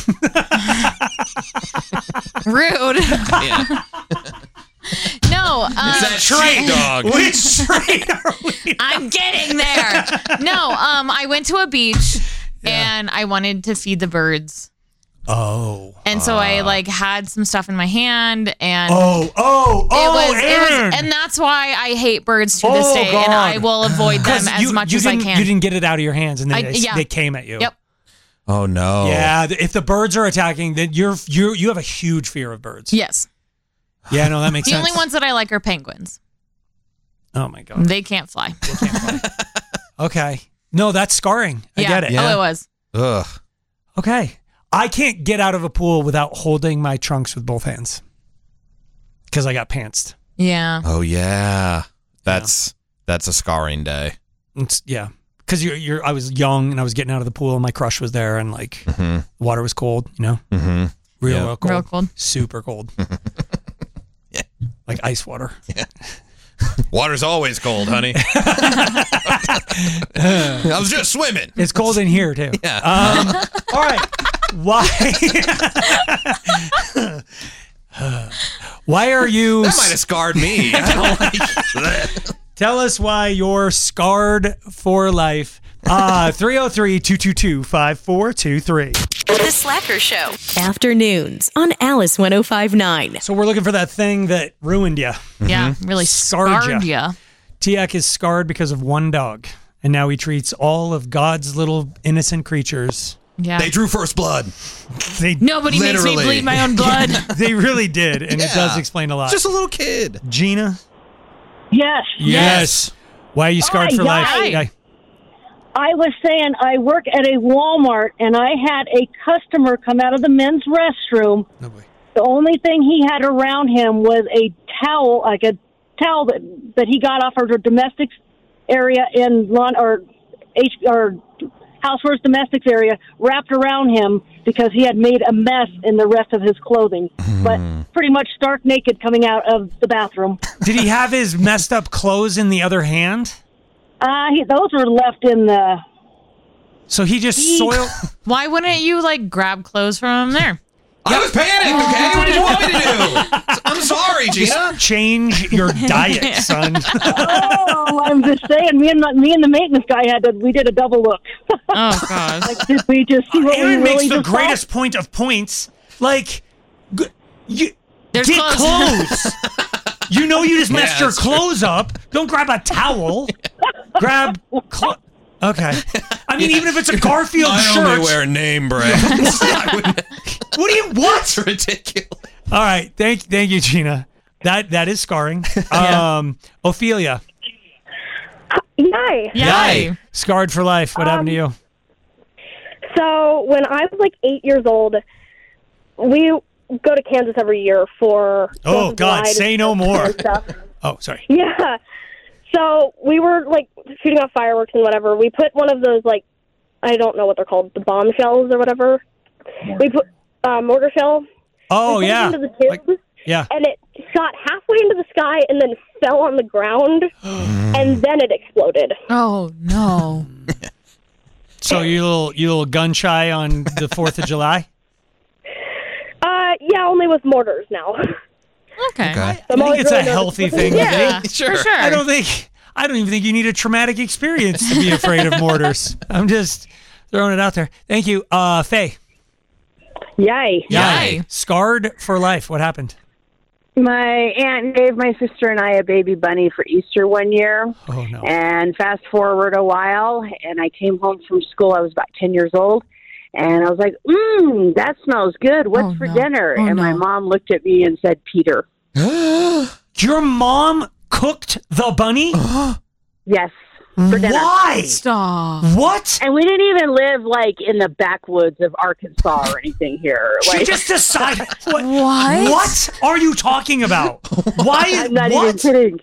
rude. Yeah. No, um, that street dog? Which street are we? I'm getting there. No, um, I went to a beach and I wanted to feed the birds. Oh. And so I like had some stuff in my hand and Oh, oh, oh, it was, it Aaron. was, and that's why I hate birds to this Oh, day, God. and I will avoid them 'Cause as you- much you as I didn't- can. You didn't get it out of your hands, and then I- they, yeah. they came at you. Yep. Oh no. Yeah, th- if the birds are attacking, then you're you you have a huge fear of birds. Yes. Yeah, no, that makes The sense. only ones that I like are penguins. Oh my god. They can't fly. Okay. No, that's scarring. I Yeah. get it. Oh, it was. Ugh. Okay. I can't get out of a pool without holding my trunks with both hands because I got pantsed. Yeah. Oh yeah. That's that's a scarring day. It's, yeah. Because you're, you're, I was young and I was getting out of the pool and my crush was there and like Mm-hmm. the water was cold, you know? Mm-hmm. Real, Yeah. real cold. Real cold. Super cold. Yeah. Like ice water. Yeah. Water's always cold, honey. I was just swimming. It's cold in here too. Yeah. Um, all right. Why? Why are you? That might have scarred me. I don't like that. Tell us why you're scarred for life. Uh, three oh three, two two two, five four two three. The Slacker Show. Afternoons on Alice one oh five point nine. So we're looking for that thing that ruined you. Yeah. Really Scarred scarred ya. ya. Tiak is scarred because of one dog, and now he treats all of God's little innocent creatures. Yeah. They drew first blood. They Nobody makes me Literally. bleed my own blood. they really did, and it Yeah. does explain a lot. Just a little kid. Gina? Yes. Yes. Why are you scarred Hi, for life? hi. Yeah. I was saying I work at a Walmart, and I had a customer come out of the men's restroom. No way. The only thing he had around him was a towel, like a towel that, that he got off of the domestics area in lawn or H or housewares domestics area, wrapped around him because he had made a mess in the rest of his clothing, but pretty much stark naked coming out of the bathroom. Did he have his messed up clothes in the other hand? Uh, he, those were left in the. So he just soiled. Why wouldn't you like grab clothes from him there? I was panicked, okay? What did you want me to do? I'm sorry, Gina. Just change your diet, son. Oh, I'm just saying. Me and my, me and the maintenance guy had to. We did a double look. Oh gosh. Like, did we just see what Aaron we makes really the just saw? greatest point of points. Like, g- you There's get clothes. clothes. You know you just Yeah, messed your that's true. clothes up. Don't grab a towel. Grab. Clo- okay. I mean, even if it's a Garfield I shirt. only wear name brands. I wouldn't- What do you what? That's ridiculous. All right. Thank thank you, Gina. That that is scarring. Um, Ophelia. Yay. Yay. Scarred for life. What happened to you? So when I was like eight years old, we go to Kansas every year for Oh Fourth of God, July say no more. and stuff. Oh, sorry. Yeah. So we were like shooting off fireworks and whatever. We put one of those like I don't know what they're called, the bomb shells or whatever. We put uh, mortar shell. Oh we put it yeah. into the tube, Yeah. and it shot halfway into the sky and then fell on the ground, and then it exploded. Oh no. So you little you little gun shy on the Fourth of July? Uh, yeah, only with mortars now. Okay. I, I think it's a healthy thing. Yeah, to think. sure. For sure. I don't think. I don't even think you need a traumatic experience to be afraid of mortars. I'm just throwing it out there. Thank you, uh, Faye. Yay. Yay. Scarred for life. What happened? My aunt gave my sister and I a baby bunny for Easter one year. Oh, no. And fast forward a while, and I came home from school. I was about ten years old. And I was like, mmm, that smells good. What's Oh, for no. dinner? Oh, and my no. mom looked at me and said, Peter. Your mom cooked the bunny? Yes. For dinner. Why? Stop. What? And we didn't even live like in the backwoods of Arkansas or anything here. She Like, just decided. What? What? What are you talking about? Why? I'm not what? even kidding.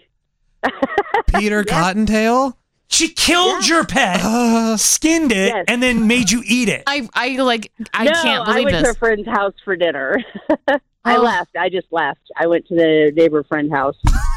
Peter Cottontail? She killed your pet, skinned it, Yes. and then made you eat it. I, I like, I no, can't I believe went to this. a friend's house for dinner. I Oh. left. I just left. I went to the neighbor friend house.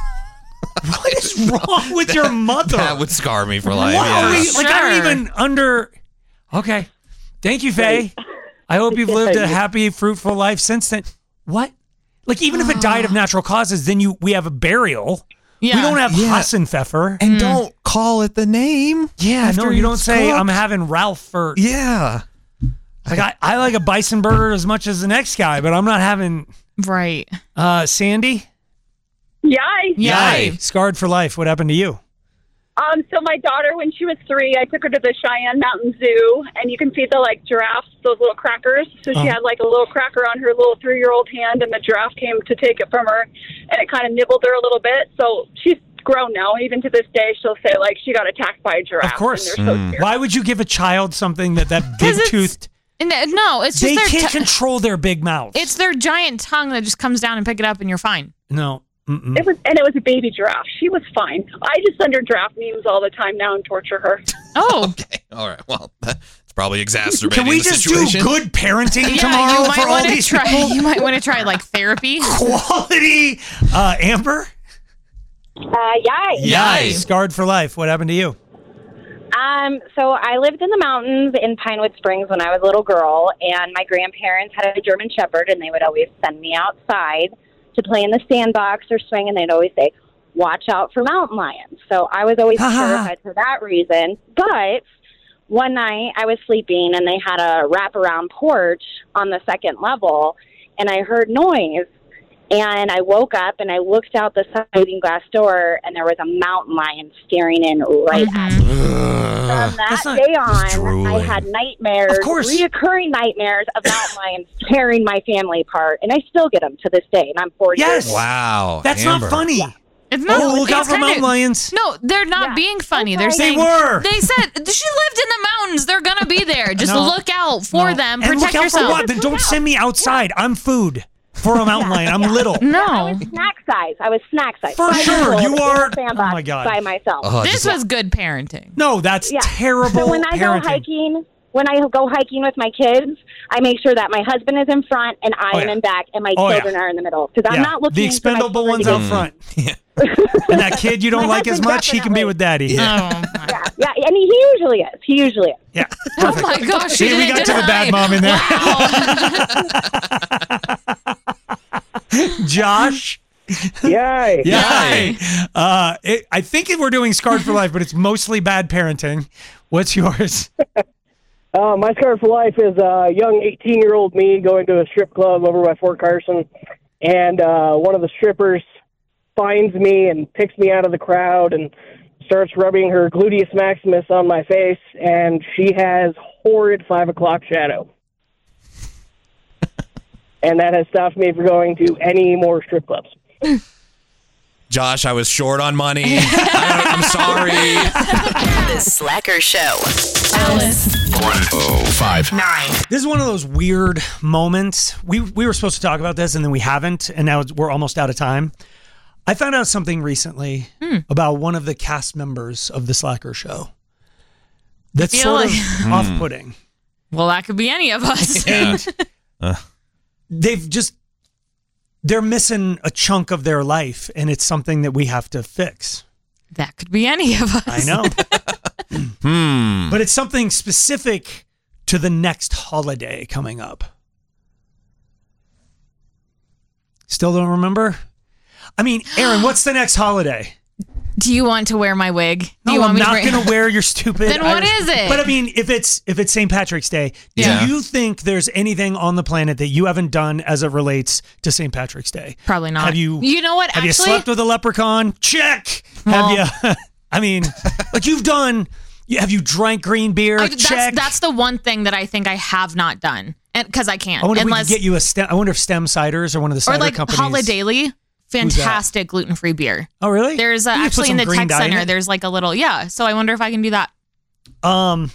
What is wrong with your mother? That would scar me for life. What Yeah. are we, like, I don't Sure. even under. Okay. Thank you, Faye. I hope you've lived a happy, fruitful life since then. What? Like, even if it died of natural causes, then you we have a burial. Yeah. We don't have Yeah. Hassenpfeffer. And don't call it the name. Yeah, after no, you don't it's say, cooked. I'm having Ralph for. Yeah. Like, I, I like a bison burger as much as the next guy, but I'm not having. Right. Uh, Sandy? Yay. Yay. Scarred for life. What happened to you? Um, so my daughter, when she was three, I took her to the Cheyenne Mountain Zoo, and you can feed the like giraffes those little crackers. So she Oh. had like a little cracker on her little three-year-old hand, and the giraffe came to take it from her, and it kind of nibbled her a little bit. So she's grown now. Even to this day, she'll say like she got attacked by a giraffe. Of course. And they're so scared. Why would you give a child something that that big it's- toothed? No, no, it's just They their can't t- control their big mouths. it's their giant tongue that just comes down and pick it up and you're fine. No. Mm-mm. It was, and it was a baby giraffe. She was fine. I just send her giraffe memes all the time now and torture her. Oh. Okay. All right. Well, it's probably exacerbating Can we the just situation. do good parenting Yeah, tomorrow you might for all wanna these try, people? You might want to try like therapy. Quality. Uh, Amber? Uh, yay. Yay. Scarred for life. What happened to you? Um, so I lived in the mountains in Pinewood Springs when I was a little girl, and my grandparents had a German Shepherd, and they would always send me outside to play in the sandbox or swing, and they'd always say, watch out for mountain lions. So I was always terrified for that reason. But one night I was sleeping, and they had a wraparound porch on the second level, and I heard noise. And I woke up and I looked out the sliding glass door, and there was a mountain lion staring in right Mm-hmm. at me. From that not- day on, drooling. I had nightmares, Of course. reoccurring nightmares of mountain lions tearing my family apart, and I still get them to this day. And I'm forty Yes. years old. Wow. That's Amber. not funny. It's not. Oh, look it's out for kinda- mountain lions. No, they're not Yeah. being funny. They're Okay. saying They were. They said she lived in the mountains. They're gonna be there. Just No. look out for No. them. And Protect look out yourself. for what? Then don't send me outside. I'm food for a mountain lion. I'm little. I No, was snack size. I was snack size. For Five sure, years old you in a are- sandbox oh my God. by myself. Oh, this just- was good parenting. No, that's Yeah. terrible So when I parenting. go hiking, when I go hiking with my kids, I make sure that my husband is in front and I Oh, am yeah. in back, and my Oh, yeah. children are in the middle. Because Yeah. I'm not looking the for my expendable children ones to out get- front. Yeah. And that kid you don't My like as husband much, he can be definitely. with daddy. Yeah. Oh my, Yeah, yeah, and he usually is. He usually is. Yeah. oh my gosh! See, you we didn't got to the bad deny. mom in there. Wow. Josh? Yay. Yay. Uh, it, I think we're doing Scarred for Life, but it's mostly bad parenting. What's yours? Uh, my scar for life is a uh, young eighteen-year-old me going to a strip club over by Fort Carson, and uh, one of the strippers finds me and picks me out of the crowd and starts rubbing her gluteus maximus on my face, and she has horrid five o'clock shadow. And that has stopped me from going to any more strip clubs. Josh, I was short on money. I, I'm sorry. The Slacker Show. Alice. Oh, five. Nine. This is one of those weird moments. We we were supposed to talk about this, and then we haven't, and now it's, we're almost out of time. I found out something recently Hmm. about one of the cast members of the Slacker Show. That's feel sort like- of off-putting. Well, that could be any of us. And they've just, they're missing a chunk of their life, and it's something that we have to fix. That could be any of us. I know. Hmm. But it's something specific to the next holiday coming up. Still don't remember? I mean, Aaron, what's the next holiday? Do you want to wear my wig? Do No, you want I'm me not to going to wear your stupid. Then what Irish- is it? But I mean, if it's if it's Saint Patrick's Day, Yeah. do you think there's anything on the planet that you haven't done as it relates to Saint Patrick's Day? Probably not. Have you? You know what? Have Actually, you slept with a leprechaun? Check. Well- have you? I mean, like you've done. Have you drank green beer? I, Check. that's, that's the one thing that I think I have not done, and because I can't. I wonder unless if we could get you a stem. I wonder if Stem Ciders or one of the or cider like companies. Holidaily, fantastic gluten free beer. Oh, really? There's uh, You just put actually in some the green tech dye in center. it? There's like a little yeah. So I wonder if I can do that. Um,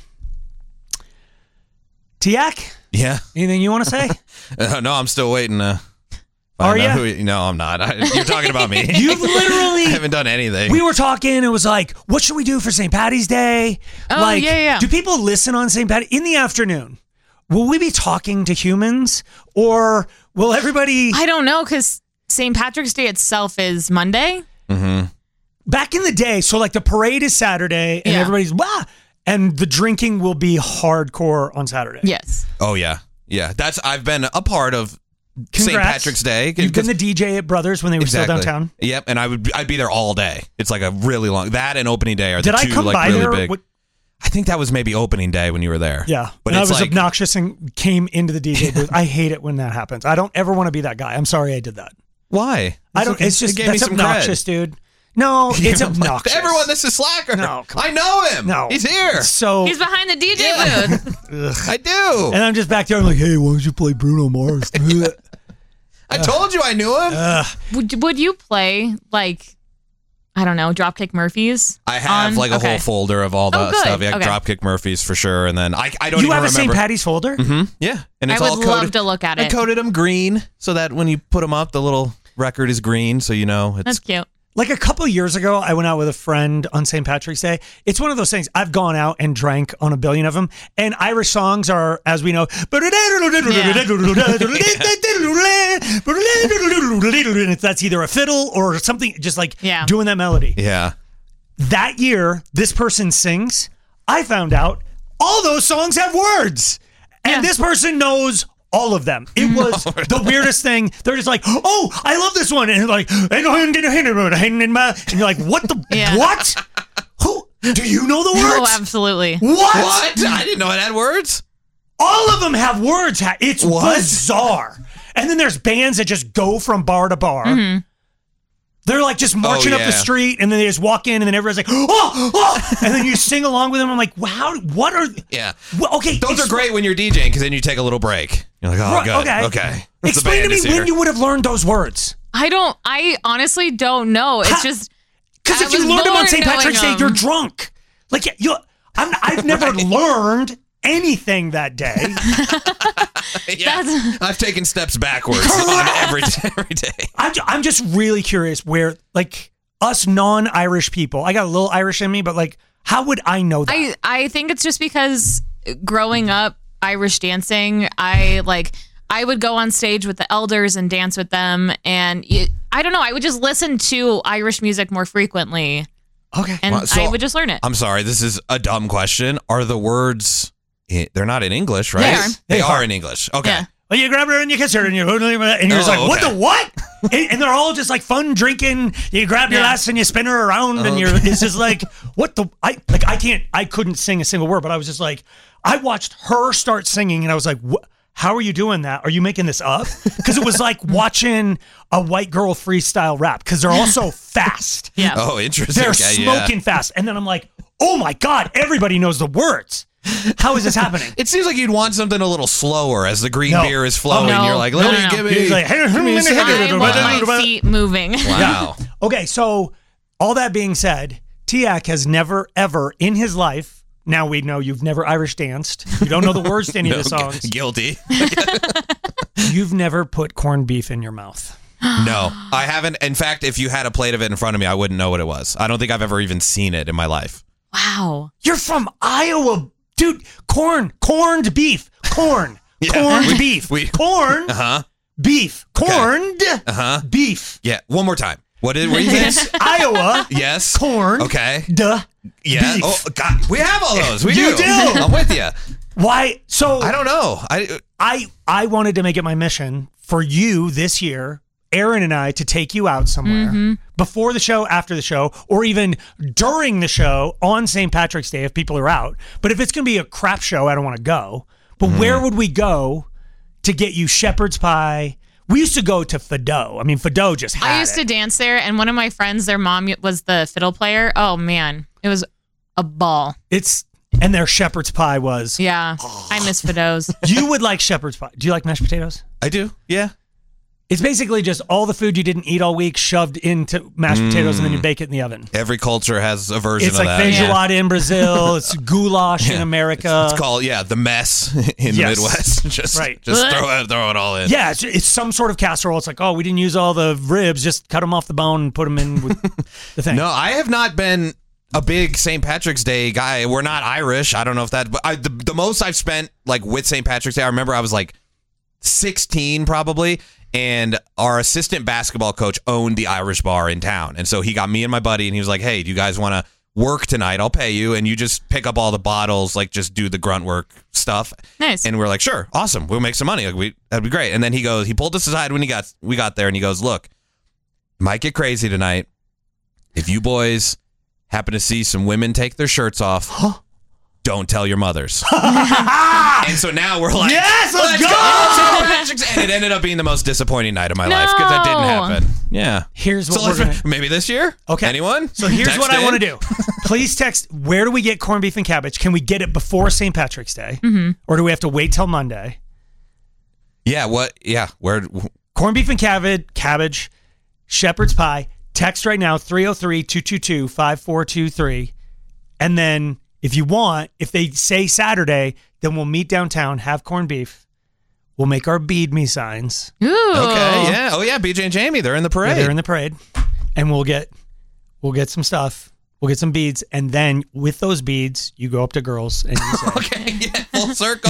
Tiak, Yeah. anything you want to say? Uh, no, I'm still waiting to Are find out ya? who he- no, I'm not. I, you're talking about me. You've literally. I haven't done anything. We were talking. It was like, what should we do for Saint Patty's Day? Oh, like, yeah, yeah. do people listen on Saint Patty in the afternoon? Will we be talking to humans, or will everybody? I don't know because Saint Patrick's Day itself is Monday. Mm-hmm. Back in the day, so like the parade is Saturday, and Yeah. everybody's wah, and the drinking will be hardcore on Saturday. Yes. Oh yeah, yeah. That's I've been a part of Saint Congrats. Patrick's Day. You've been the D J at Brothers when they were Exactly. still downtown. Yep, and I would I'd be there all day. It's like a really long that and opening day are the Did I two come like by really there? big. What- I think that was maybe opening day when you were there. Yeah, but and I it's was like obnoxious and came into the D J booth. I hate it when that happens. I don't ever want to be that guy. I'm sorry I did that. why? I don't. okay. It's just It gave me that's some obnoxious, cred. dude. No, it's Yeah, like, obnoxious. Everyone, this is Slacker. No, come I know him. No, he's here. So He's behind the D J booth. I do. and I'm just back there. I'm like, hey, why don't you play Bruno Mars? I told you I knew him. Uh, Would Would you play like I don't know Dropkick Murphys? I have on- like a okay. whole folder of all the Oh, good. stuff. Yeah, Okay. Dropkick Murphys for sure. And then I I don't you even have a remember. Saint Patty's folder? Mm-hmm. Yeah, and it's I all would coated. love to look at I it. coated them green so that when you put them up, the little record is green, so you know it's. That's cute. Like a couple years ago, I went out with a friend on Saint Patrick's Day. It's one of those things. I've gone out and drank on a billion of them, and Irish songs are, as we know, and it's, that's either a fiddle or something, just like Yeah. doing that melody. Yeah. That year, this person sings. I found out all those songs have words, and this person knows all of them. It was the weirdest thing. They're just like, "Oh, I love this one," and like, and you're like, "What the Yeah. what? Who do you know the words? Oh, absolutely. What? What? I didn't know it had words. All of them have words. Ha- It's What? bizarre. And then there's bands that just go from bar to bar. Mm-hmm. They're like just marching Oh, up yeah. the street, and then they just walk in, and then everyone's like, "Oh, oh!" And then you sing along with them. I'm like, "Wow, what are?" Yeah. Well, okay, Those are ex- great when you're DJing because then you take a little break. You're like, oh, Right, good. okay. Okay. The Explain to band me is here. when you would have learned those words. I don't. I honestly don't know. It's just Because I if you was learned them on born Saint Patrick's Day, knowing you're them. drunk. Like you, I'm, I've never learned anything that day. Yeah. I've taken steps backwards on every every day. I'm, ju- I'm just really curious where, like, us non-Irish people, I got a little Irish in me, but like, how would I know that? I I think it's just because growing up Irish dancing, I like I would go on stage with the elders and dance with them, and it, I don't know, I would just listen to Irish music more frequently. Okay, and Well, so I would just learn it. I'm sorry, this is a dumb question. Are the words? i- They're not in English, right? They are. They They are are. in English. Okay. Yeah. Well, you grab her and you kiss her and you're, and you're just Oh, like, what okay. the what? and, and they're all just like fun drinking. You grab your Yeah. ass and you spin her around, and you're. It's just like, what the? I like. I can't. I couldn't sing a single word, but I was just like, I watched her start singing, and I was like, what? How are you doing that? Are you making this up? Because it was like watching a white girl freestyle rap. Because they're all so fast. Yeah. Oh, interesting. They're Okay, yeah. smoking fast, and then I'm like, oh my god, everybody knows the words. How is this happening? It seems like you'd want something a little slower as the green No. beer is flowing. Oh, no. You're like, No, let no, me no. give me. He's like, hey, give me a second. I want my feet moving. Wow. Okay, so all that being said, Tiak has never, ever in his life, now we know you've never Irish danced. You don't know the words to any No, of the songs. gu- guilty. You've never put corned beef in your mouth. No, I haven't. In fact, if you had a plate of it in front of me, I wouldn't know what it was. I don't think I've ever even seen it in my life. Wow. You're from Iowa. Dude, corn, corned beef, corn, Yeah. corned We- beef, we- corn, Uh huh. beef, corned Uh huh. beef. Yeah. One more time. What did? What did you say? Iowa, Yes. corn, Okay. duh, Yeah. beef. Oh God, we have all those. We You do. do. I'm with you. Why? So I don't know. I I I wanted to make it my mission for you this year Aaron and I to take you out somewhere Mm-hmm. before the show, after the show, or even during the show on Saint Patrick's Day if people are out. But if it's going to be a crap show, I don't want to go. But Mm-hmm. where would we go to get you shepherd's pie? We used to go to Fado. I mean, Fado just had I used it. to dance there, and one of my friends, their mom was the fiddle player. Oh man, it was a ball. It's and their shepherd's pie was. Yeah, I miss Fado's. You would like shepherd's pie. Do you like mashed potatoes? I do. Yeah. It's basically just all the food you didn't eat all week shoved into mashed potatoes, and then you bake it in the oven. Every culture has a version It's of like that. feijoada in Brazil. It's goulash in America. It's called yeah the mess in the Yes. Midwest. just Right. just throw it throw it all in. Yeah, it's, it's some sort of casserole. It's like, oh, we didn't use all the ribs. Just cut them off the bone and put them in with the thing. No, I have not been a big Saint Patrick's Day guy. We're not Irish. I don't know if that. But I, the the most I've spent like with Saint Patrick's Day, I remember I was like sixteen probably. And our assistant basketball coach owned the Irish bar in town. And so he got me and my buddy and he was like, hey, do you guys want to work tonight? I'll pay you. And you just pick up all the bottles, like just do the grunt work stuff. Nice. And we're like, sure, awesome. We'll make some money. Like we, that'd be great. And then he goes, he pulled us aside when he got, we got there and he goes, look, might get crazy tonight. If you boys happen to see some women take their shirts off, don't tell your mothers. And so now we're like, yes, let's, let's go! go! And it ended up being the most disappointing night of my No. life because that didn't happen. Yeah. Here's what So we're let's- gonna. maybe this year. Okay. Anyone? So here's Text what I in. want to do. Please text. Where do we get corned beef and cabbage? Can we get it before Saint Patrick's Day, Mm-hmm. or do we have to wait till Monday? Yeah. What? Yeah. Where? Corned beef and cabbage, cabbage, shepherd's pie. Text right now three oh three, two two two, five four two three, and then. If you want, if they say Saturday, then we'll meet downtown, have corned beef. We'll make our bead me signs. Ooh. Okay. Yeah. Oh yeah. B J and Jamie, they're in the parade. Yeah, they're in the parade, and we'll get we'll get some stuff. We'll get some beads, and then with those beads, you go up to girls and you say, okay, yeah, full circle.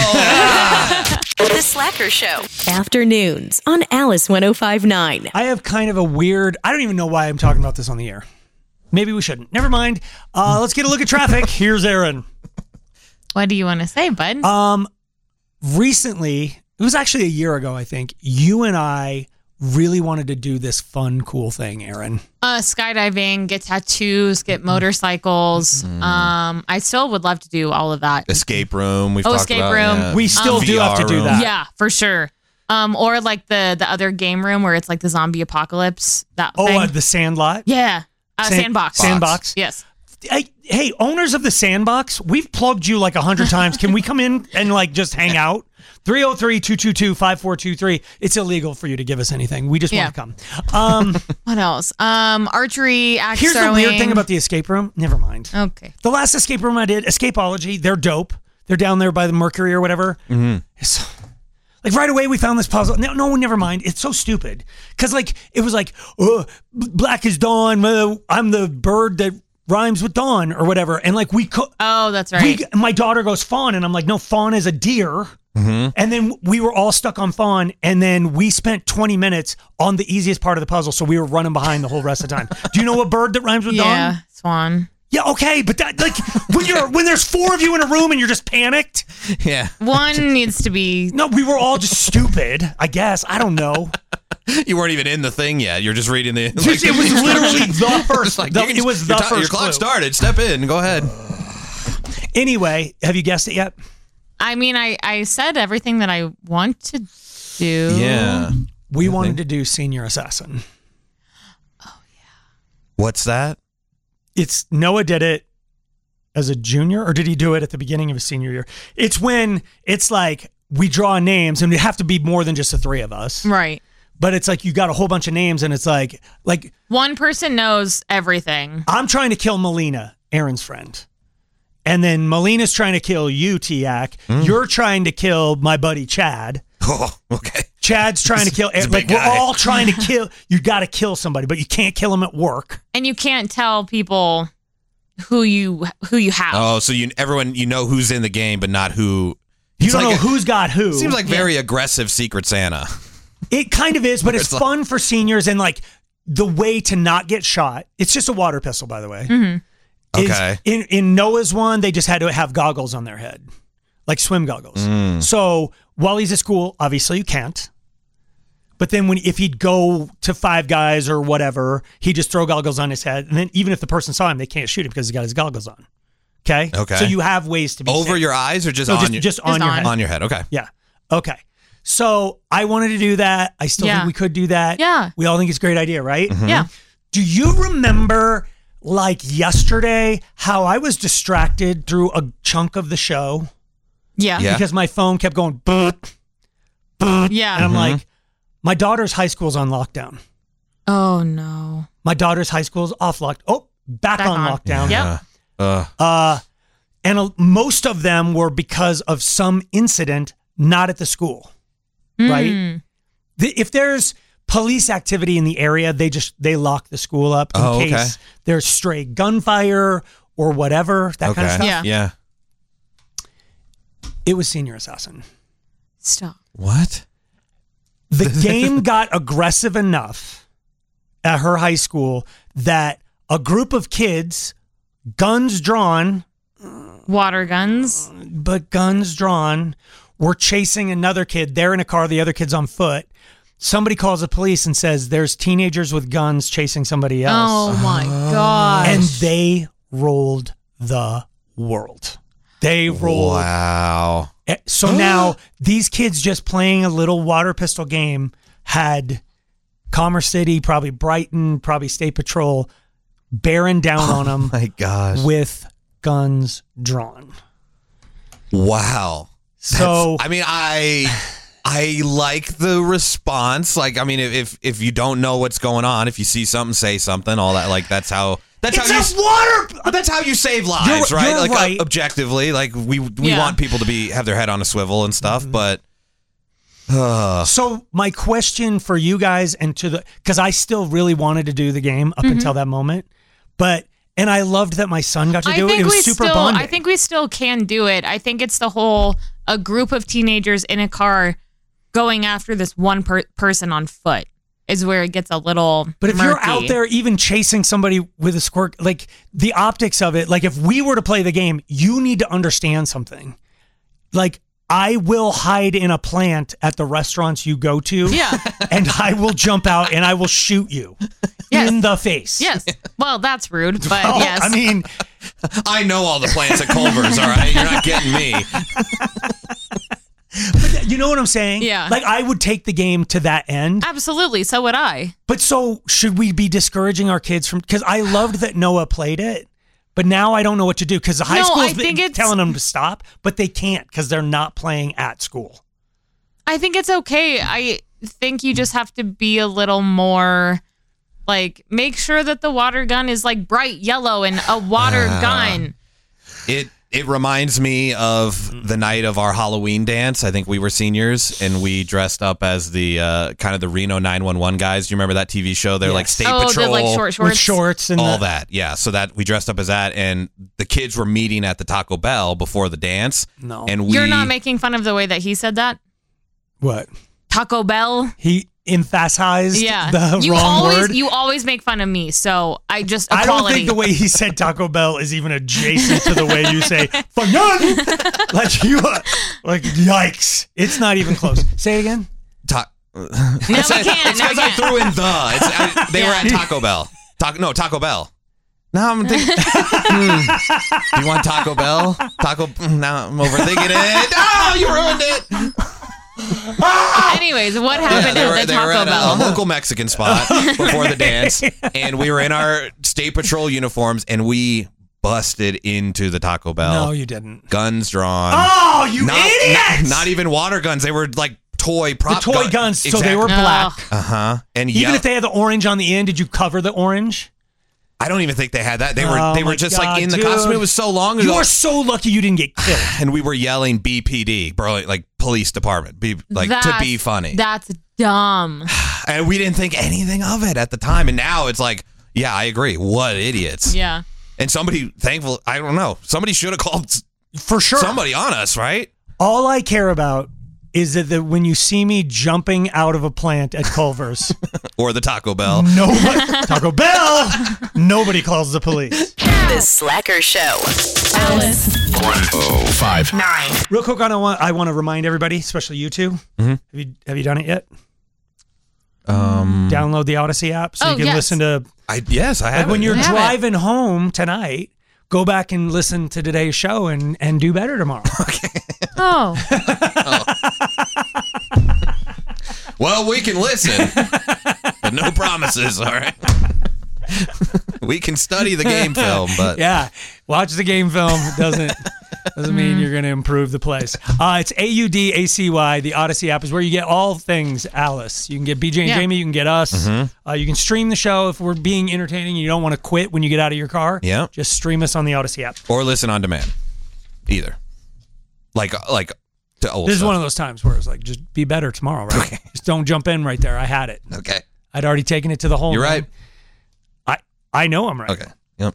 The Slacker Show. Afternoons on Alice one oh five point nine. I have kind of a weird. I don't even know why I'm talking about this on the air. Maybe we shouldn't. Never mind. Uh, let's get a look at traffic. Here's Aaron. What do you want to say, bud? Um, recently, it was actually a year ago, I think, you and I really wanted to do this fun, cool thing, Aaron. Uh, skydiving, get tattoos, get motorcycles. Um, I still would love to do all of that. Escape room. We've oh, talked escape about, room. yeah. We still Um, do have to V R do room. that. Yeah, for sure. Um, or like the the other game room where it's like the zombie apocalypse. That Oh, thing. uh, the Sandlot? yeah, uh, Sand- sandbox. Sandbox? Yes. Hey, hey, owners of the Sandbox, we've plugged you like a hundred times. Can we come in and like just hang out? three oh three, two two two, five four two three. It's illegal for you to give us anything. We just Yeah. want to come. Um, What else? Um, archery, axe here's the throwing. weird thing about the escape room. Never mind. Okay. The last escape room I did, Escapology, they're dope. They're down there by the Mercury or whatever. Mm-hmm. It's, like right away we found this puzzle. No, no, never mind. It's so stupid. Because like it was like, oh, black is dawn. uh, I'm the bird that rhymes with dawn or whatever. And like we could. Oh, that's right. We, my daughter goes fawn, and I'm like, no, fawn is a deer. Mm-hmm. And then we were all stuck on fawn, and then we spent twenty minutes on the easiest part of the puzzle, so we were running behind the whole rest of the time. Do you know what bird that rhymes with dawn? Yeah, swan. Yeah, okay, but that like when you're when there's four of you in a room and you're just panicked. Yeah. One needs to be. No, we were all just stupid. I guess I don't know. You weren't even in the thing yet. You're just reading the. Just- it was literally the first. Like, the- you can it just- was the your ti- first. Your clock clue. started. Step in. Go ahead. Anyway, have you guessed it yet? I mean, I I said everything that I want to do. Yeah. We wanted to do Senior Assassin. What's that? It's Noah did it as a junior, or did he do it at the beginning of his senior year? It's when it's like we draw names, and we have to be more than just the three of us, Right. but it's like you got a whole bunch of names, and it's like like One person knows everything. I'm trying to kill Melina, Aaron's friend. And then Melina's trying to kill you, Tiak. Mm. You're trying to kill my buddy Chad. Oh, okay. Chad's trying to kill. He's a Like big we're guy. all trying to kill. You got to kill somebody, but you can't kill them at work. And you can't tell people who you who you have. Oh, so you everyone you know who's in the game, but not who. You It's don't like know a- who's got who. Seems like very aggressive Secret Santa. It kind of is, but it's It's like- fun for seniors, and like the way to not get shot. It's just a water pistol, by the way. Mm-hmm. is Okay. In in Noah's one, they just had to have goggles on their head, like swim goggles. Mm. So while he's at school, obviously you can't. But then when if he'd go to Five Guys or whatever, he'd just throw goggles on his head. And then even if the person saw him, they can't shoot him because he's got his goggles on. Okay? Okay. So you have ways to be Over safe. your eyes or just No, on just, your just on your head? On your head. Okay. Yeah. Okay. So I wanted to do that. I still Yeah. think we could do that. Yeah. We all think it's a great idea, right? Mhm. Yeah. Do you remember, like yesterday, how I was distracted through a chunk of the show? Yeah. Yeah. Because my phone kept going, boop, boop. Yeah. And I'm Mhm. like, my daughter's high school's on lockdown. Oh no. My daughter's high school's off lockdown. Oh, back, Back on, on. lockdown. Yep. Uh, Uh, and uh, most of them were because of some incident, not at the school. Right? Mm. The, if there's police activity in the area, they just they lock the school up in Oh, okay. case there's stray gunfire or whatever, that kind of okay. stuff. Yeah. Yeah. It was Senior Assassin. Stop. What? The game got aggressive enough at her high school that a group of kids, guns drawn, Water guns. but guns drawn, were chasing another kid. They're in a car, the other kid's on foot. Somebody calls the police and says there's teenagers with guns chasing somebody else. Oh my gosh. And they rolled the world. They rolled. Wow. Eh, So now these kids just playing a little water pistol game had Commerce City, probably Brighton, probably State Patrol bearing down on them My gosh. with guns drawn. Wow. So That's- I mean, I I like the response. Like, I mean, if if, if you don't know what's going on, if you see something, say something. All that. Like, that's how. That's it's how you. a s- water. That's how you save lives, You're- right? you're like right. uh, objectively, like we we Yeah. want people to be have their head on a swivel and stuff, Mm-hmm. but. Uh, So my question for you guys and to the because I still really wanted to do the game up until that moment, but and I loved that my son got to I do it. think It was we super still. bonding. I think we still can do it. I think it's the whole a group of teenagers in a car going after this one per- person on foot is where it gets a little. But if you're murky. out there even chasing somebody with a squirt, like the optics of it, like if we were to play the game, you need to understand something. Like I will hide in a plant at the restaurants you go to. Yeah. And I will jump out and I will shoot you Yes. in the face. Yes. Well, that's rude, but Oh, yes. I mean, I know all the plants at Culver's. All right, you're not getting me. but you know what I'm saying? Yeah. Like I would take the game to that end. absolutely. So would I. But so should we be discouraging our kids from? Because I loved that Noah played it, but now I don't know what to do because the high No, school's I been think it's- telling them to stop, but they can't because they're not playing at school. I think it's okay. I think you just have to be a little more like make sure that the water gun is like bright yellow and a water Uh, gun. It it reminds me of the night of our Halloween dance. I think we were seniors and we dressed up as the uh, kind of the Reno nine one one guys. Do you remember that T V show? They're like Yes. State Oh, the, Patrol like, short shorts. With shorts and all the- that. Yeah, so that we dressed up as that, and the kids were meeting at the Taco Bell before the dance. No. And we You're not making fun of the way that he said that? What? Taco Bell? He emphasized Yeah. the you wrong always word. you always make fun of me, so I just I equality. don't think the way he said Taco Bell is even adjacent to the way you say "Fanon." Like you, are- like yikes! It's not even close. Say it again. Ta- No, we can't. It's No, because we I can't. threw in the. It's, I, they were at Yeah. Taco Bell. Taco, no, Taco Bell. Now I'm thinking, hmm, you want Taco Bell? Taco, now I'm overthinking it. Oh, you ruined it. Anyways, what Yeah, happened they at were, the they were Taco at a, Bell? a local Mexican spot before the dance, and we were in our State Patrol uniforms, and we busted into the Taco Bell. No, you didn't. Guns drawn. Oh, you not, idiots! Not, not even water guns. They were like toy prop The toy guns, so they were black. Uh huh. And Even yell- if they had the orange on the end, did you cover the orange? I don't even think they had that. They were Oh they were my just God, like in the dude. costume. It was so long ago. You are so lucky you didn't get killed. And we were yelling B P D, bro, like police department, be like to That's- be funny. That's dumb. And we didn't think anything of it at the time. And now it's like, yeah, I agree. What idiots. Yeah. And somebody, thankful, I don't know. Somebody should have called For sure. somebody on us, right? All I care about is that the, when you see me jumping out of a plant at Culver's, Or the Taco Bell. nobody, Taco Bell, nobody calls the police. The Slacker Show. Alice. one oh five Nine. Real quick, I want I want to remind everybody, especially you two. Mhm. Have you have you done it yet? Um, Download the Odyssey app so Oh, you can yes. listen to. I yes, I have. Like when it. you're I have it. driving home tonight, go back and listen to today's show and and do better tomorrow. Oh. Well, we can listen, but no promises. All right. We can study the game film, but yeah, watch the game film. It doesn't doesn't mean you're going to improve the place. Uh, it's A U D A C Y. The Odyssey app is where you get all things Alice. You can get B J and Yeah. Jamie. You can get us. Mm-hmm. Uh, you can stream the show if we're being entertaining and you don't want to quit when you get out of your car. Yeah. Just stream us on the Odyssey app. or listen on demand. Either. Like like to old This is stuff. one of those times where it's like, just be better tomorrow, right? Okay. Just don't jump in right there. I had it. Okay. I'd already taken it to the hole. You're man. right. I I know I'm right. Okay. Yep.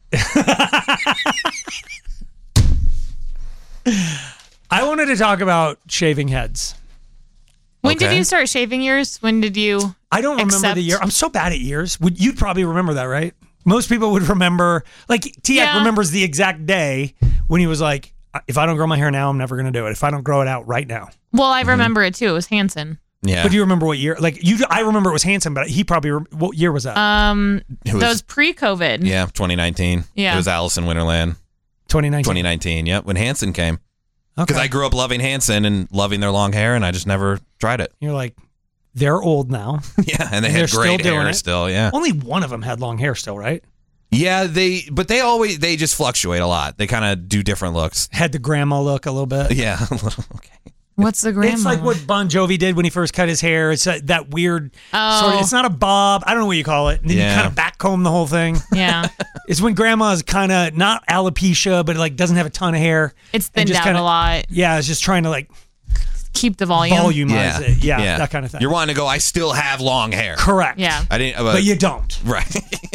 I wanted to talk about shaving heads. When did Okay. you start shaving yours? When did you? I don't remember accept- the year. I'm so bad at years. Would you'd probably remember that, right? Most people would remember. Like T X Yeah. remembers the exact day when he was like, "If I don't grow my hair now, I'm never going to do it. If I don't grow it out right now." Well, I remember it too. It was Hanson. Yeah. But do you remember what year? Like you, I remember it was Hanson, but he probably rem- what year was that? Um, It was- that was pre-COVID. Yeah, twenty nineteen. Yeah. It was Alice in Wonderland. twenty nineteen. twenty nineteen, yep, when Hanson came. Because Okay. I grew up loving Hanson and loving their long hair, and I just never tried it. You're like, they're old now. Yeah, and they And had they're still great doing hair it. still, yeah. Only one of them had long hair still, right? Yeah, they, but they always, they just fluctuate a lot. They kind of do different looks. Had the grandma look a little bit. Yeah, a little, okay. What's the grandma? It's like what Bon Jovi did when he first cut his hair. It's a, that weird Oh. sort of, it's not a bob. I don't know what you call it. And then Yeah. you kind of back comb the whole thing. Yeah. It's when grandma's kind of not alopecia, but like doesn't have a ton of hair. It's And thinned just out kinda- a lot. Yeah, it's just trying to like Keep the volume. volumize Yeah. it. Yeah, that kind of thing. You're wanting to go, I still have long hair. Correct. Yeah. I didn't, But you don't. Right.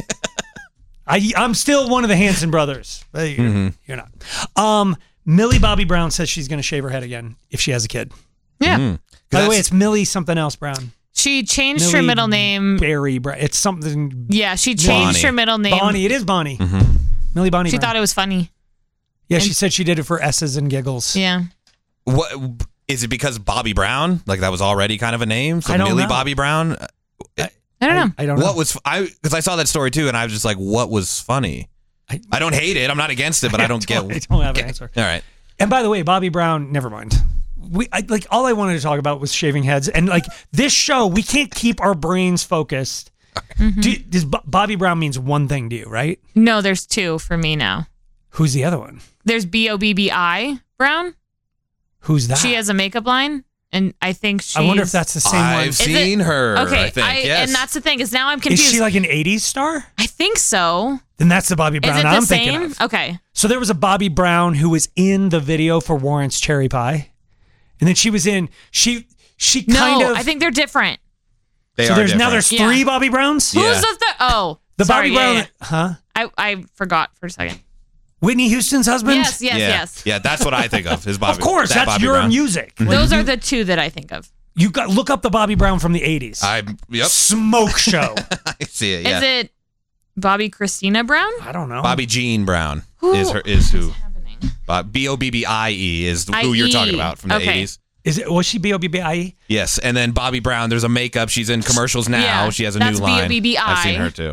I, I'm still one of the Hanson brothers. But you're, Mhm. you're not. Um, Millie Bobby Brown says she's going to shave her head again if she has a kid. Yeah. Mm. By the way, That's- it's Millie something else Brown. She changed her Millie middle name. Barry Brown. It's something. Yeah, she changed Bonnie. her middle name. Bonnie. It is Bonnie. Mhm. Millie Bonnie She Brown. thought it was funny. Yeah, she said she did it for S's and giggles. Yeah. What is it because Bobby Brown? Like that was already kind of a name? So I don't Millie know. Bobby Brown? I don't know. I don't know. What was I? Because I saw that story too, and I was just like, "What was funny?" I, I don't hate it. I'm not against it, but I don't get. I don't have an get- answer. All right. And by the way, Bobby Brown, never mind. We I, like all I wanted to talk about was shaving heads, and like this show, we can't keep our brains focused. Mhm. Do, does Bo- Bobby Brown means one thing to you, right? No, there's two for me now. Who's the other one? There's B O B B I Brown. Who's that? She has a makeup line, and I think she's. I wonder if that's the same one. I've Is it- seen her. Okay, I think. yes. and that's the thing is now I'm Is confused. she like an eighties star? I think so. Then that's the Bobby Brown Is it the I'm same? thinking of. Okay. So there was a Bobby Brown who was in the video for Warrant's Cherry Pie, and then she was in she she No, kind of. I think they're different. They so are there's now different. there's Yeah. three Bobby Browns. Yeah. Who's the th- oh The sorry, Bobby Brown, yeah, huh? yeah. I I forgot for a second. Whitney Houston's husband. Yes, yes, yeah. yes. Yeah, that's what I think of. Is Bobby? Of course, that that's Bobby your Brown. music. Like, Those you, are the two that I think of. you got look up the Bobby Brown from the eighties. I yep. Smoke show. I see it. Yeah. Is it Bobby Christina Brown? I don't know. Bobby Jean Brown Who- is her is who. happening? Bob, B O B B I E is who I you're E. talking about from the Okay. eighties. Is it was she B O B B I E? Yes, and then Bobby Brown. There's a makeup. She's in commercials now. Yeah, she has a that's new line. B O B B I. I've seen her too.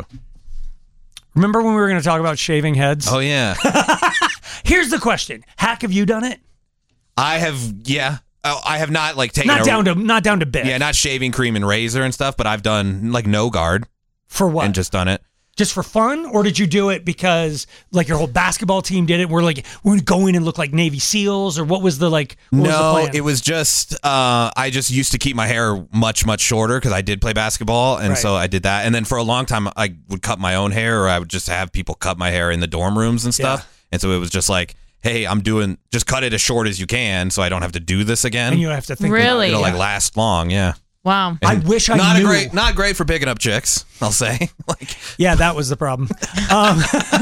Remember when we were going to talk about shaving heads? Oh yeah, Here's the question: Hack, have you done it? I have. Yeah, oh, I have not like taken Not a, down to not down to bit. Yeah, not shaving cream and razor and stuff, but I've done like no guard For what? and just done it. Just for fun, or did you do it because like your whole basketball team did it? We're like we're gonna go in and look like Navy SEAls, or what was the like? What was the No, plan? it was just uh, I just used to keep my hair much much shorter because I did play basketball, and Right. so I did that. And then for a long time, I would cut my own hair, or I would just have people cut my hair in the dorm rooms and stuff. Yeah. And so it was just like, hey, I'm doing just cut it as short as you can, so I don't have to do this again. and you have to think. Really? It'll About it. like last long, yeah. Wow. I wish I not knew. a great, not great for picking up chicks. I'll say. like, Yeah, that was the problem. Um,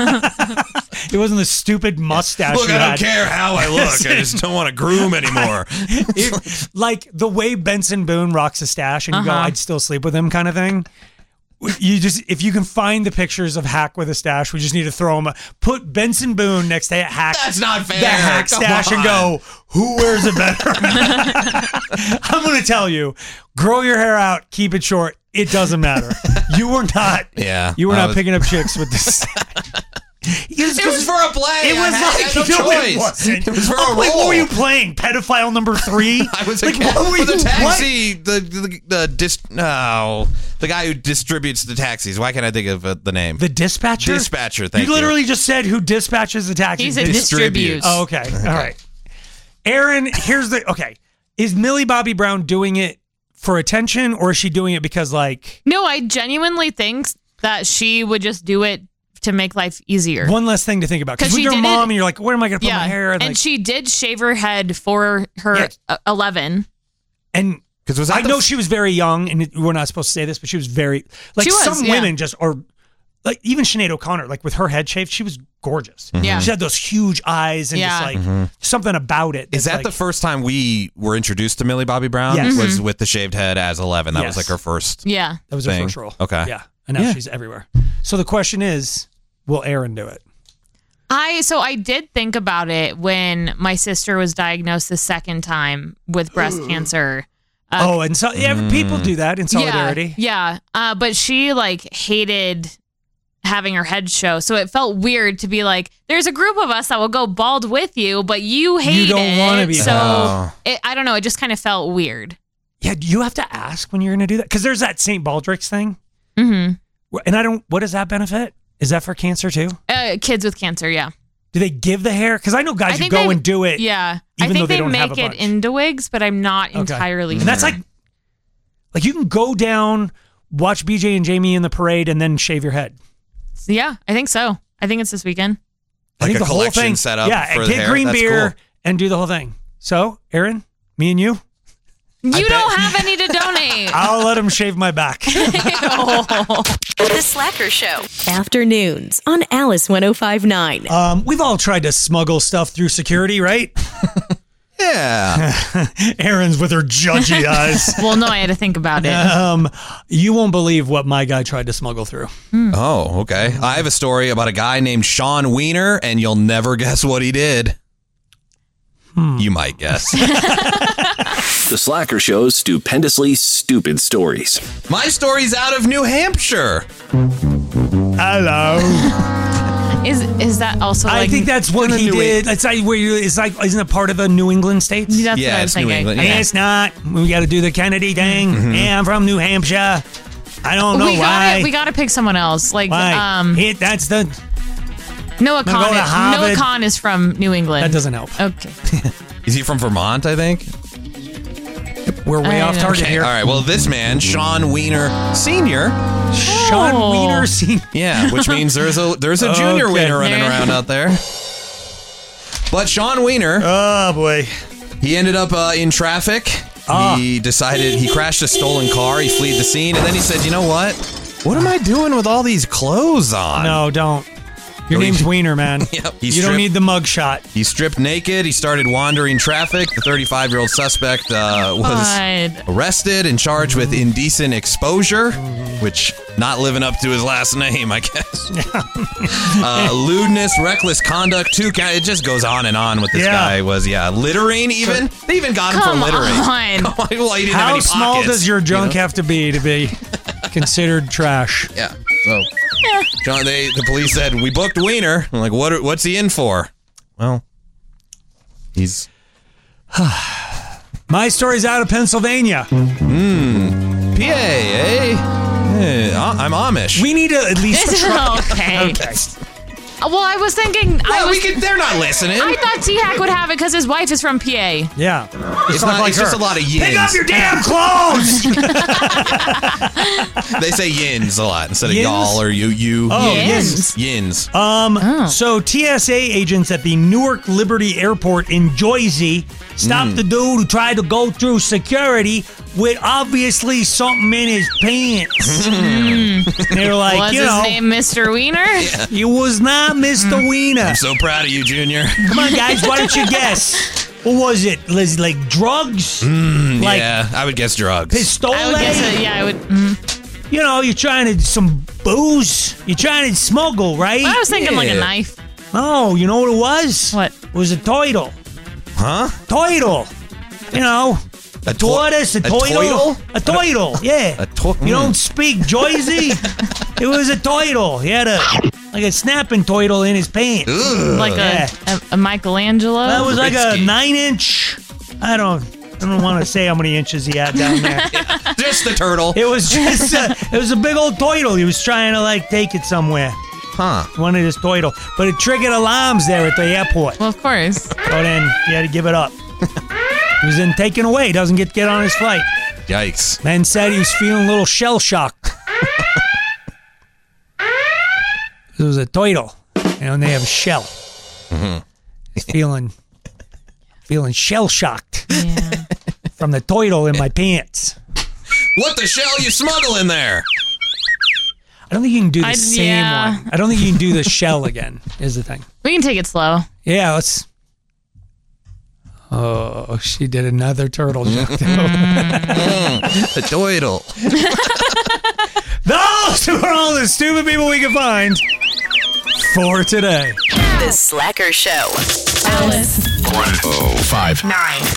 it wasn't the stupid mustache. look, you I don't had. care how I look. I just don't want to groom anymore. It- like the way Benson Boone rocks a stash, and you go, Uh-huh. "I'd still sleep with him," kind of thing. You just, if you can find the pictures of Hack with a stash, we just need to throw them. Put Benson Boone next to Hack. That's not fair. The Hack Come stash and on. go, who wears it better? I'm going to tell you, grow your hair out, keep it short. It doesn't matter. You were not. Yeah, You were I not was- picking up chicks with this. It was for a play. It was I had- like I had no no, choice. it wasn't. It was for I'm a like, role. what were you playing? Pedophile number three? I was a like, cat what were for the you- taxi. The the the dis, no, the guy who distributes the taxis. Why can't I think of uh, the name? The dispatcher. Dispatcher. Thank you you. literally just said who dispatches the taxis. He said distributes. Oh, okay. All right. Aaron, here's the okay. Is Millie Bobby Brown doing it for attention, or is she doing it because like No, I genuinely think that she would just do it to make life easier. one less thing to think about? Because 'Cause when she you're a did mom it- and you're like, where am I going to put yeah, my hair? and like, she did shave her head for her Yes. uh, eleven. and because was I that know the- she was very young, and it- we're not supposed to say this, but she was very like She was, some yeah. women just are like even Sinead O'Connor, like with her head shaved, she was gorgeous. Yeah. She had those huge eyes and Yeah. just like Mhm. something about it. Is that's, that like, the first time we were introduced to Millie Bobby Brown? Yes. Was Mhm. with the shaved head as eleven. That was Yes. like her first. Yeah. that was her thing? first role? Okay. Yeah, and now Yeah. she's everywhere. So the question is, will Aaron do it? I so I did think about it when my sister was diagnosed the second time with breast cancer. Uh, oh, and so yeah, people do that in solidarity. Yeah, yeah. Uh, but she like hated having her head show, so it felt weird to be like, "There's a group of us that will go bald with you, but you hate You don't it." wanna be so. bald. It, I don't know. It just kind of felt weird. Yeah, do you have to ask when you're going to do that? Because there's that Saint Baldrick's thing, Mm-hmm. and I don't. What does that benefit? Is that for cancer too? Uh, kids with cancer, yeah. Do they give the hair? Because I know guys I who think go they- and do it. Yeah, I even think though they they, don't have make a it bunch. into wigs, but I'm not Okay. entirely. And that's sure. like, like you can go down, watch B J and Jamie in the parade, and then shave your head. Yeah, I think so. I think it's this weekend. I Like think a the whole collection thing, set up yeah, for and the get hair? green That's beer cool. and do the whole thing. So, Aaron, me and you, You don't have any to donate. I'll let him shave my back. The Slacker Show. Afternoons on Alice one oh five point nine. Um, we've all tried to smuggle stuff through security, right? Yeah. Aaron's with her judgy eyes. Well, no, I had to think about it. Um, you won't believe what my guy tried to smuggle through. Oh, okay. I have a story about a guy named Sean Wiener, and you'll never guess what he did. You might guess. The Slacker Show's stupendously stupid stories. My story's out of New Hampshire. Hello. Is is that also? I like, think that's what in he New did. It's like where you, it's like isn't it part of the New England states? That's Yeah, what I was it's New thinking. England, Okay. yeah. It's not. We got to do the Kennedy thing. Yeah, I'm from New Hampshire. I don't know we why. gotta we gotta pick someone else. Like why? um, it, that's the. Noah I'm gonna Kahn. go to Is, Harvard. Noah Kahn is from New England. That doesn't help. Okay. Is he from Vermont, I think? We're way I off know. target Okay, here. all right. Well, this man, Sean Wiener Senior Sean Oh. Wiener Senior Yeah, which means there's a there's a junior Okay. Wiener running There. around out there. But Sean Wiener, Oh boy. he ended up uh, in traffic. Ah. He decided he crashed a stolen car. He fled the scene, and then he said, "You know what? What am I doing with all these clothes on?" No, don't. Your So he- name's Wiener, man. Yep, he you stripped- don't need the mug shot. He stripped naked. He started wandering traffic. The thirty-five-year-old suspect uh, was God. arrested and charged with indecent exposure, which not living up to his last name, I guess. uh, lewdness, reckless conduct, two counts. It just goes on and on with this Yeah. guy. Was yeah, littering even. They even got him Come for littering. on. Come on, well, he didn't have How any small pockets, does your junk you know? have to be to be considered trash? Yeah. So, John, they the police said we booked Wiener. I'm like, what? What's he in for? Well, he's My story's out of Pennsylvania. mm, P A, eh? Eh, I'm Amish. We need to at least try. okay. Okay. Uh, Well, I was thinking. I Well, was, we could. They're not listening. I thought T-Hack would have it because his wife is from P A. Yeah. It's not not. like It's just her. a lot of yins. Pick up your damn clothes! They say yins a lot instead of Yins? y'all or you. You. Oh, Yins. Yins. Um, Oh. so T S A agents at the Newark Liberty Airport in Jersey stopped Mm. the dude who tried to go through security with obviously something in his pants. They were like, Was you his know, name Mister Wiener? it was not Mister Wiener. I'm so proud of you, Junior. Come on, guys, why don't you guess? What was it? Liz, like drugs? Mm, Like yeah, I would guess drugs. Pistole? I would guess it. Yeah, I would. Mm. You know, you're trying to some booze. You're trying to smuggle, right? I was thinking like a Yeah. knife. Oh, you know what it was? What? It was a turtle. Huh? Turtle. You know, A tortoise, a, a toidle, toidle? a toidle. Yeah. A to- You mm. don't speak Jersey. It was a toidle. He had a like a snapping toidle in his pants. Like Yeah. a, a, a Michelangelo. That was like a nine inch. I don't. I don't want to say how many inches he had down there. Just the turtle. It was just. A, it was a big old toidle. He was trying to like take it somewhere. Huh. Wanted his toidle, but it triggered alarms there at the airport. Well, of course. So then he had to give it up. He was then taken away. Doesn't get to get on his flight. Yikes. Man said he was feeling a little shell shocked. It was a toidle, you know, and they have a shell. Mm-hmm. He's feeling, feeling shell shocked from the toidle in my pants. What the shell you smuggle in there? I don't think you can do the I- same yeah. one. I don't think you can do the shell again. Is the thing. We can take it slow. Yeah, let's. Oh, she did another turtle joke. A toidle. Those are all the stupid people we can find for today. The Slacker Show. Alice. one oh five Nine.